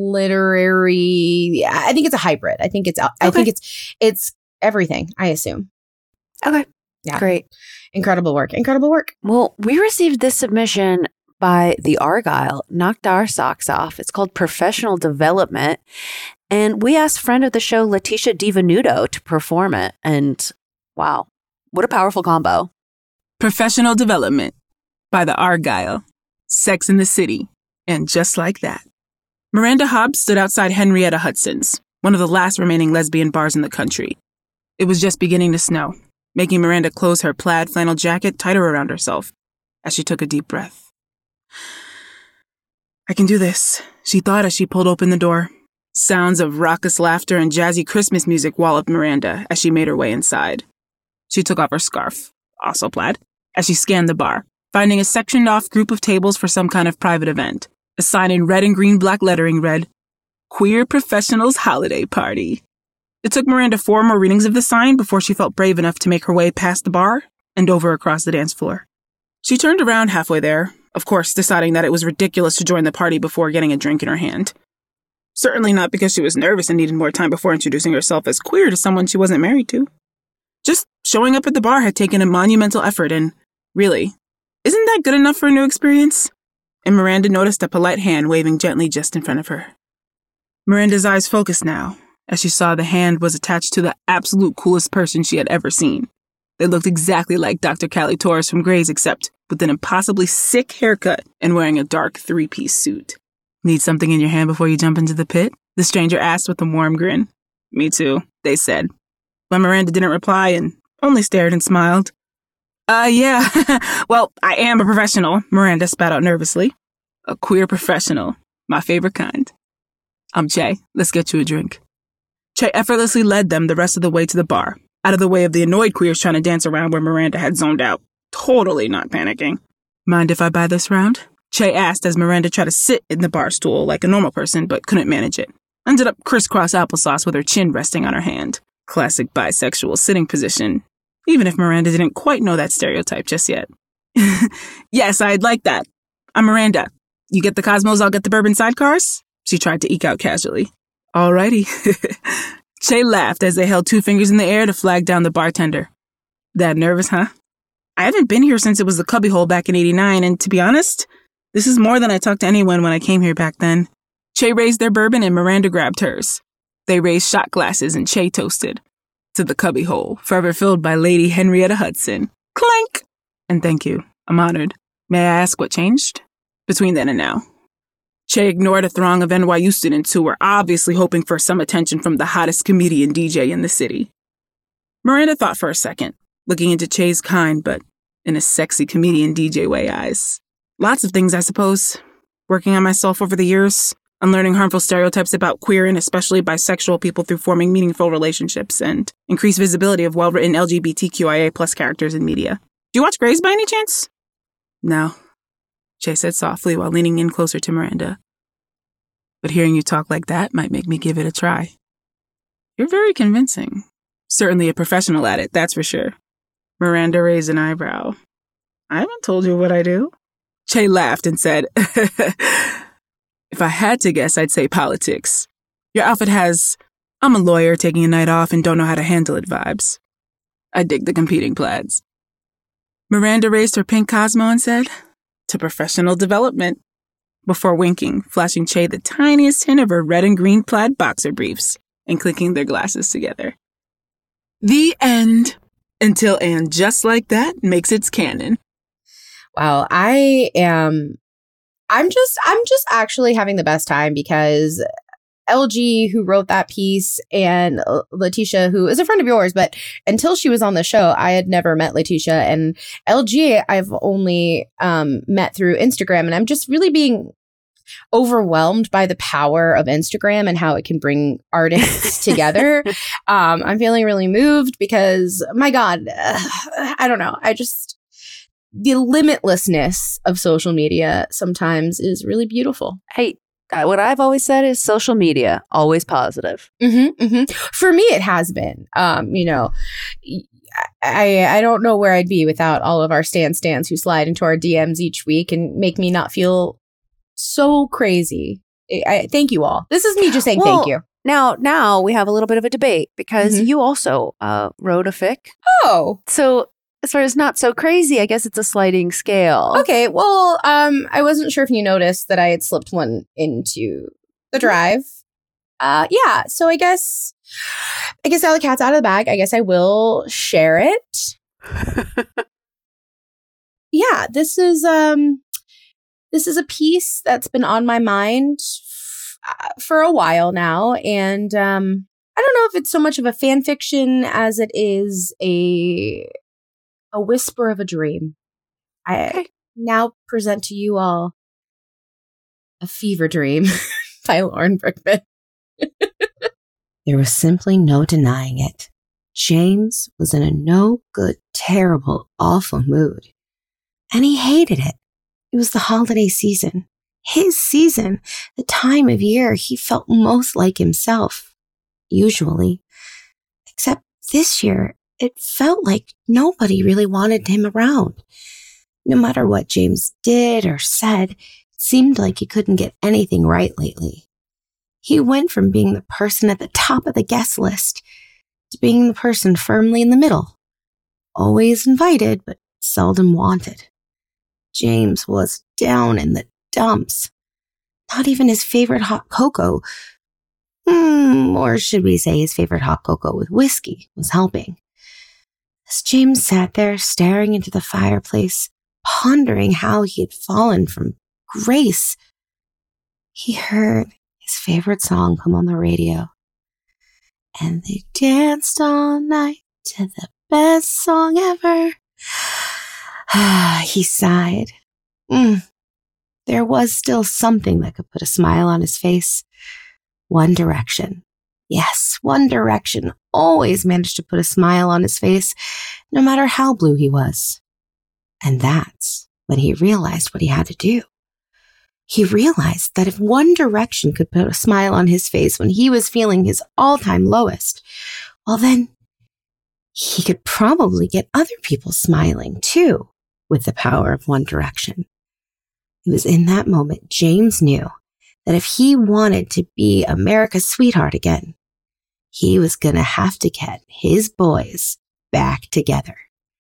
literary. I think it's a hybrid. I think it's. Okay. I think it's. It's everything, I assume. Okay. Yeah. Great. Incredible work. Incredible work. Well, we received this submission by the Argyle. Knocked our socks off. It's called Professional Development. And we asked friend of the show, Letitia Divenuto, to perform it. And wow, what a powerful combo. Professional Development by the Argyle. Sex in the City. And just like that. Miranda Hobbs stood outside Henrietta Hudson's, one of the last remaining lesbian bars in the country. It was just beginning to snow, making Miranda close her plaid flannel jacket tighter around herself as she took a deep breath. I can do this, she thought as she pulled open the door. Sounds of raucous laughter and jazzy Christmas music walloped Miranda as she made her way inside. She took off her scarf, also plaid, as she scanned the bar, finding a sectioned-off group of tables for some kind of private event. A sign in red and green black lettering read, Queer Professionals Holiday Party. It took Miranda four more readings of the sign before she felt brave enough to make her way past the bar and over across the dance floor. She turned around halfway there, of course deciding that it was ridiculous to join the party before getting a drink in her hand. Certainly not because she was nervous and needed more time before introducing herself as queer to someone she wasn't married to. Just showing up at the bar had taken a monumental effort, and really, isn't that good enough for a new experience? And Miranda noticed a polite hand waving gently just in front of her. Miranda's eyes focused now, as she saw the hand was attached to the absolute coolest person she had ever seen. They looked exactly like Doctor Callie Torres from Grey's, except with an impossibly sick haircut and wearing a dark three-piece suit. Need something in your hand before you jump into the pit? The stranger asked with a warm grin. Me too, they said. But Miranda didn't reply and only stared and smiled. Uh, yeah. Well, I am a professional, Miranda spat out nervously. A queer professional. My favorite kind. I'm Che. Let's get you a drink. Che effortlessly led them the rest of the way to the bar, out of the way of the annoyed queers trying to dance around where Miranda had zoned out, totally not panicking. Mind if I buy this round? Che asked as Miranda tried to sit in the bar stool like a normal person but couldn't manage it. Ended up crisscross applesauce with her chin resting on her hand. Classic bisexual sitting position, even if Miranda didn't quite know that stereotype just yet. Yes, I'd like that. I'm Miranda. You get the Cosmos, I'll get the bourbon sidecars? She tried to eke out casually. Alrighty. Che laughed as they held two fingers in the air to flag down the bartender. That nervous, huh? I haven't been here since it was the cubbyhole back in eighty-nine, and to be honest, this is more than I talked to anyone when I came here back then. Che raised their bourbon and Miranda grabbed hers. They raised shot glasses and Che toasted. To the cubbyhole, forever filled by Lady Henrietta Hudson. Clank! And thank you. I'm honored. May I ask what changed? Between then and now. Che ignored a throng of N Y U students who were obviously hoping for some attention from the hottest comedian D J in the city. Miranda thought for a second, looking into Che's kind but in a sexy comedian D J way eyes. Lots of things, I suppose. Working on myself over the years, unlearning harmful stereotypes about queer and especially bisexual people through forming meaningful relationships, and increased visibility of well-written L G B T Q I A plus characters in media. Do you watch Grey's by any chance? No, Che said softly while leaning in closer to Miranda. But hearing you talk like that might make me give it a try. You're very convincing. Certainly a professional at it, that's for sure. Miranda raised an eyebrow. I haven't told you what I do. Che laughed and said, if I had to guess, I'd say politics. Your outfit has, I'm a lawyer taking a night off and don't know how to handle it vibes. I dig the competing plaids. Miranda raised her pink Cosmo and said, to professional development, before winking, flashing Che the tiniest hint of her red and green plaid boxer briefs and clicking their glasses together. The end. Until Anne Just Like That makes its canon. Wow, I am, I'm just, I'm just actually having the best time because L G, who wrote that piece, and Letitia, who is a friend of yours, but until she was on the show, I had never met Letitia, and L G I've only um, met through Instagram, and I'm just really being overwhelmed by the power of Instagram and how it can bring artists together. Um, I'm feeling really moved because, my God, uh, I don't know. I just, the limitlessness of social media sometimes is really beautiful. Hey, uh, what I've always said is social media, always positive. Mm-hmm, mm-hmm. For me, it has been. Um, you know, I I don't know where I'd be without all of our stan stans who slide into our D Ms each week and make me not feel so crazy. I, I thank you all. This is me just saying well, thank you. Now, now we have a little bit of a debate because mm-hmm. you also uh, wrote a fic. Oh, so as far as not so crazy, I guess it's a sliding scale. Okay, well, um, I wasn't sure if you noticed that I had slipped one into the drive. Uh, yeah, so I guess, I guess now the cat's out of the bag. I guess I will share it. Yeah, this is um, this is a piece that's been on my mind f- for a while now, and um, I don't know if it's so much of a fan fiction as it is a a whisper of a dream. I okay. now present to you all A Fever Dream by Lauren Brickman. There was simply no denying it. James was in a no good, terrible, awful mood. And he hated it. It was the holiday season. His season, the time of year he felt most like himself. Usually. Except this year, it felt like nobody really wanted him around. No matter what James did or said, it seemed like he couldn't get anything right lately. He went from being the person at the top of the guest list to being the person firmly in the middle. Always invited, but seldom wanted. James was down in the dumps. Not even his favorite hot cocoa, mm, or should we say his favorite hot cocoa with whiskey, was helping. As James sat there staring into the fireplace, pondering how he had fallen from grace, he heard his favorite song come on the radio. And they danced all night to the best song ever. He sighed. Mm. There was still something that could put a smile on his face. One Direction. Yes, One Direction always managed to put a smile on his face, no matter how blue he was. And that's when he realized what he had to do. He realized that if One Direction could put a smile on his face when he was feeling his all-time lowest, well then, he could probably get other people smiling too with the power of One Direction. It was in that moment James knew that if he wanted to be America's sweetheart again, he was going to have to get his boys back together.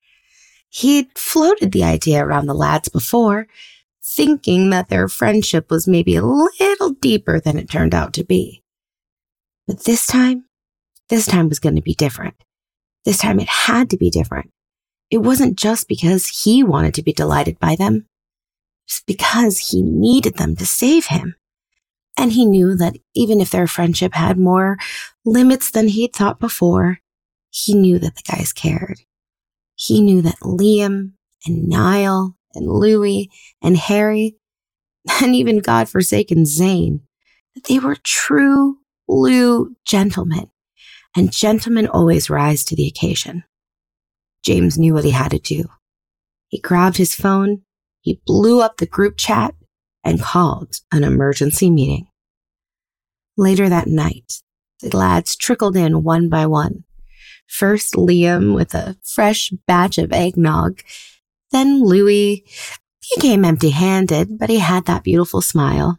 He'd floated the idea around the lads before, thinking that their friendship was maybe a little deeper than it turned out to be. But this time, this time was going to be different. This time it had to be different. It wasn't just because he wanted to be delighted by them. It's because he needed them to save him. And he knew that even if their friendship had more limits than he'd thought before, he knew that the guys cared. He knew that Liam and Niall and Louis and Harry and even godforsaken Zane, that they were true blue gentlemen, and gentlemen always rise to the occasion. James knew what he had to do. He grabbed his phone, he blew up the group chat, and called an emergency meeting. Later that night, the lads trickled in one by one. First Liam with a fresh batch of eggnog. Then Louis. He came empty-handed, but he had that beautiful smile.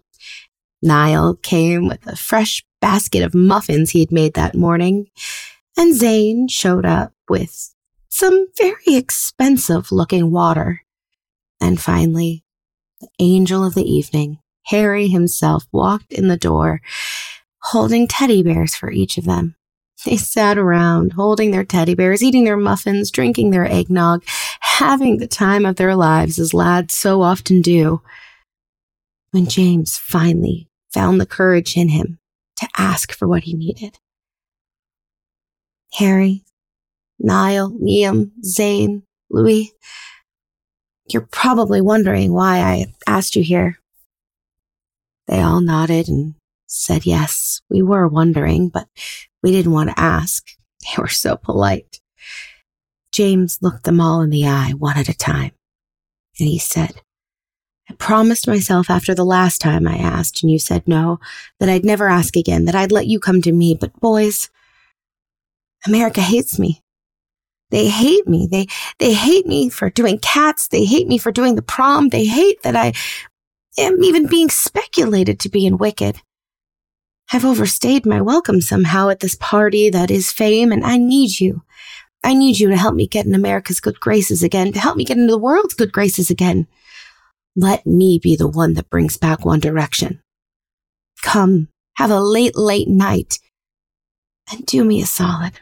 Niall came with a fresh basket of muffins he had made that morning. And Zane showed up with some very expensive-looking water. And finally, the angel of the evening, Harry himself, walked in the door, holding teddy bears for each of them. They sat around, holding their teddy bears, eating their muffins, drinking their eggnog, having the time of their lives, as lads so often do. When James finally found the courage in him to ask for what he needed. Harry, Niall, Liam, Zane, Louis, you're probably wondering why I asked you here. They all nodded and said yes, we were wondering, but we didn't want to ask. They were so polite. James looked them all in the eye one at a time, and he said, I promised myself after the last time I asked and you said no, that I'd never ask again, that I'd let you come to me. But boys, America hates me. They hate me. They, they hate me for doing Cats. They hate me for doing the prom. They hate that I am even being speculated to be in Wicked. I've overstayed my welcome somehow at this party that is fame, and I need you. I need you to help me get in America's good graces again, to help me get into the world's good graces again. Let me be the one that brings back One Direction. Come, have a late, late night, and do me a solid.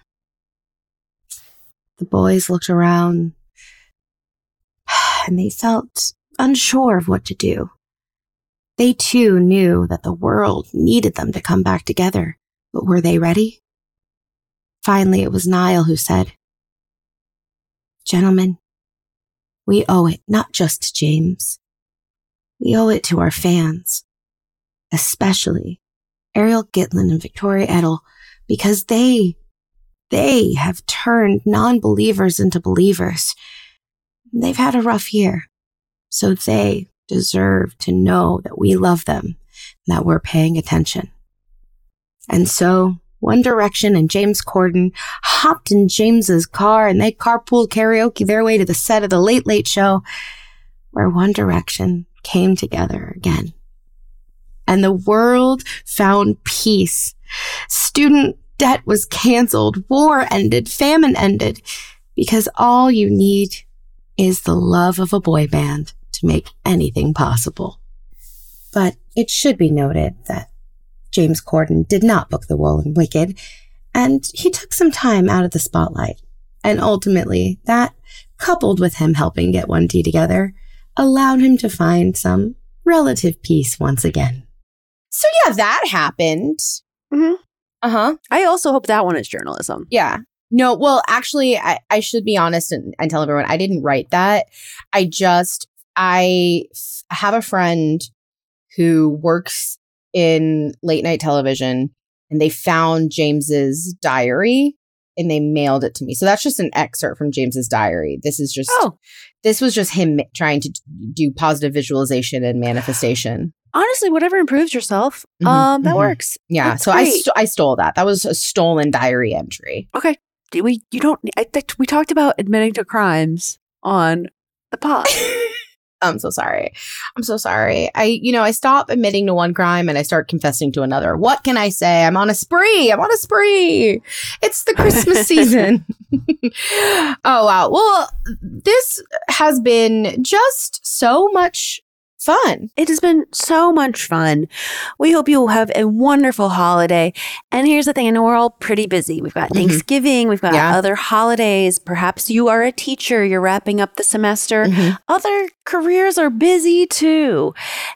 The boys looked around, and they felt unsure of what to do. They too knew that the world needed them to come back together, but were they ready? Finally, it was Niall who said, Gentlemen, we owe it not just to James. We owe it to our fans, especially Ariel Gitlin and Victoria Edel, because they, they have turned non-believers into believers. They've had a rough year, so they deserve to know that we love them and that we're paying attention. And so One Direction and James Corden hopped in James's car and they carpooled karaoke their way to the set of the Late Late Show, where One Direction came together again. And the world found peace. Student debt was canceled. War ended. Famine ended. Because all you need is the love of a boy band to make anything possible. But it should be noted that James Corden did not book the role in Wicked, and he took some time out of the spotlight. And ultimately, that, coupled with him helping get one T together, allowed him to find some relative peace once again. So yeah, that happened. Mm-hmm. Uh-huh. I also hope that one is journalism. Yeah. No, well, actually, I, I should be honest and, and tell everyone, I didn't write that. I just, I f- have a friend who works in late night television, and they found James's diary and they mailed it to me. So that's just an excerpt from James's diary. This is just, oh. this was just him trying to do positive visualization and manifestation. honestly, whatever improves yourself, Mhm, um, that mhm. works. Yeah, That's so I, great. st- I stole that. That was a stolen diary entry. Okay. Do we, you don't, I think we talked about admitting to crimes on the pod. I'm so sorry. I'm so sorry. I, you know, I stop admitting to one crime and I start confessing to another. What can I say? I'm on a spree. I'm on a spree. It's the Christmas season. Oh, wow. Well, this has been just so much fun. It has been so much fun. We hope you will have a wonderful holiday. And here's the thing, I know we're all pretty busy. We've got Mhm. Thanksgiving, we've got Yeah. other holidays. Perhaps you are a teacher, you're wrapping up the semester. Mhm. Other careers are busy too.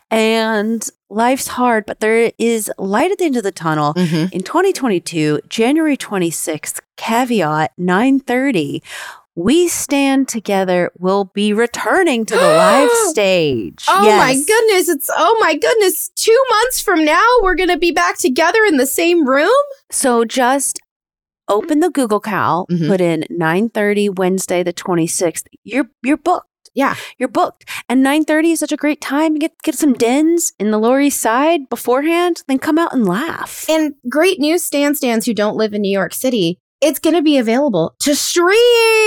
And life's hard, but there is light at the end of the tunnel. Mhm. In twenty twenty-two, January twenty-sixth, caveat nine thirty, We Stand Together will be returning to the live stage. Oh Yes. my goodness. It's, oh my goodness. Two months from now, we're going to be back together in the same room. So just open the Google Cal, Mhm. put in nine thirty Wednesday the twenty-sixth. You're you're booked. Yeah. You're booked. And nine thirty is such a great time. Get get some dens in the Lower East Side beforehand, then come out and laugh. And great news, Stan Stans who don't live in New York City. It's going to be available to stream.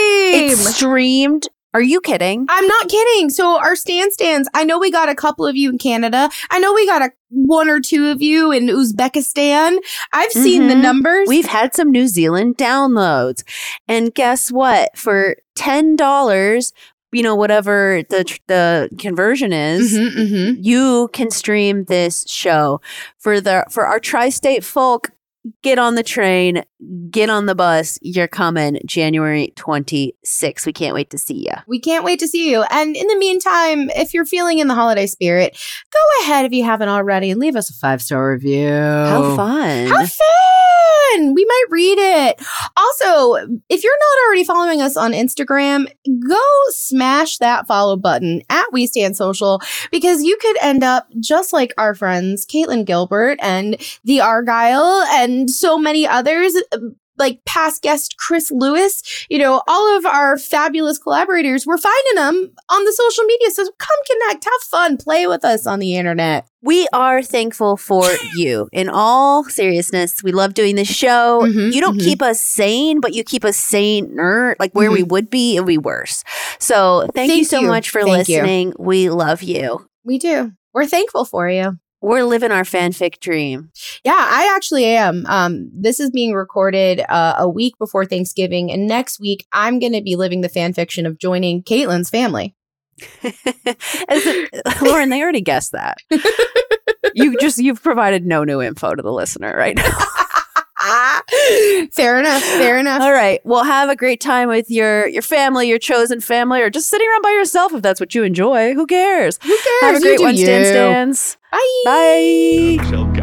It's streamed. Are you kidding? I'm not kidding. So our Stan Stans, I know we got a couple of you in Canada. I know we got a one or two of you in Uzbekistan. I've seen the Mhm. numbers. We've had some New Zealand downloads. And guess what? For ten dollars, you know, whatever the the conversion is, Mhm, mhm. you can stream this show. For the for our tri-state folk, get on the train, get on the bus. You're coming January twenty-sixth. We can't wait to see you. We can't wait to see you. And in the meantime, if you're feeling in the holiday spirit, go ahead if you haven't already and leave us a five-star review. How fun. How fun! We might read it. Also, if you're not already following us on Instagram, go smash that follow button at We Stand Social, because you could end up just like our friends Caitlin Gilbert and The Argyle and so many others, like past guest Chris Lewis. You know, all of our fabulous collaborators, we're finding them on the social media. So come connect, have fun, play with us on the internet. We are thankful for you. In all seriousness, we love doing this show. Mhm, you don't mhm. keep us sane, but you keep us saner, like where we Mhm. would be if we worse. So thank, you Thank so you. much for Thank you. listening. We love you. We do. We're thankful for you. We're living our fanfic dream. Yeah, I actually am. Um, this is being recorded uh, a week before Thanksgiving, and next week I'm going to be living the fan fiction of joining Caitlin's family. As a- Lauren, they already guessed that. you just you've provided no new info to the listener right now. Fair enough. Fair enough. All right. Well, have a great time with your your family, your chosen family, or just sitting around by yourself if that's what you enjoy. Who cares? Who cares? Have a You great do one, Stan you. Stans. Bye. Bye. Sarah Michelle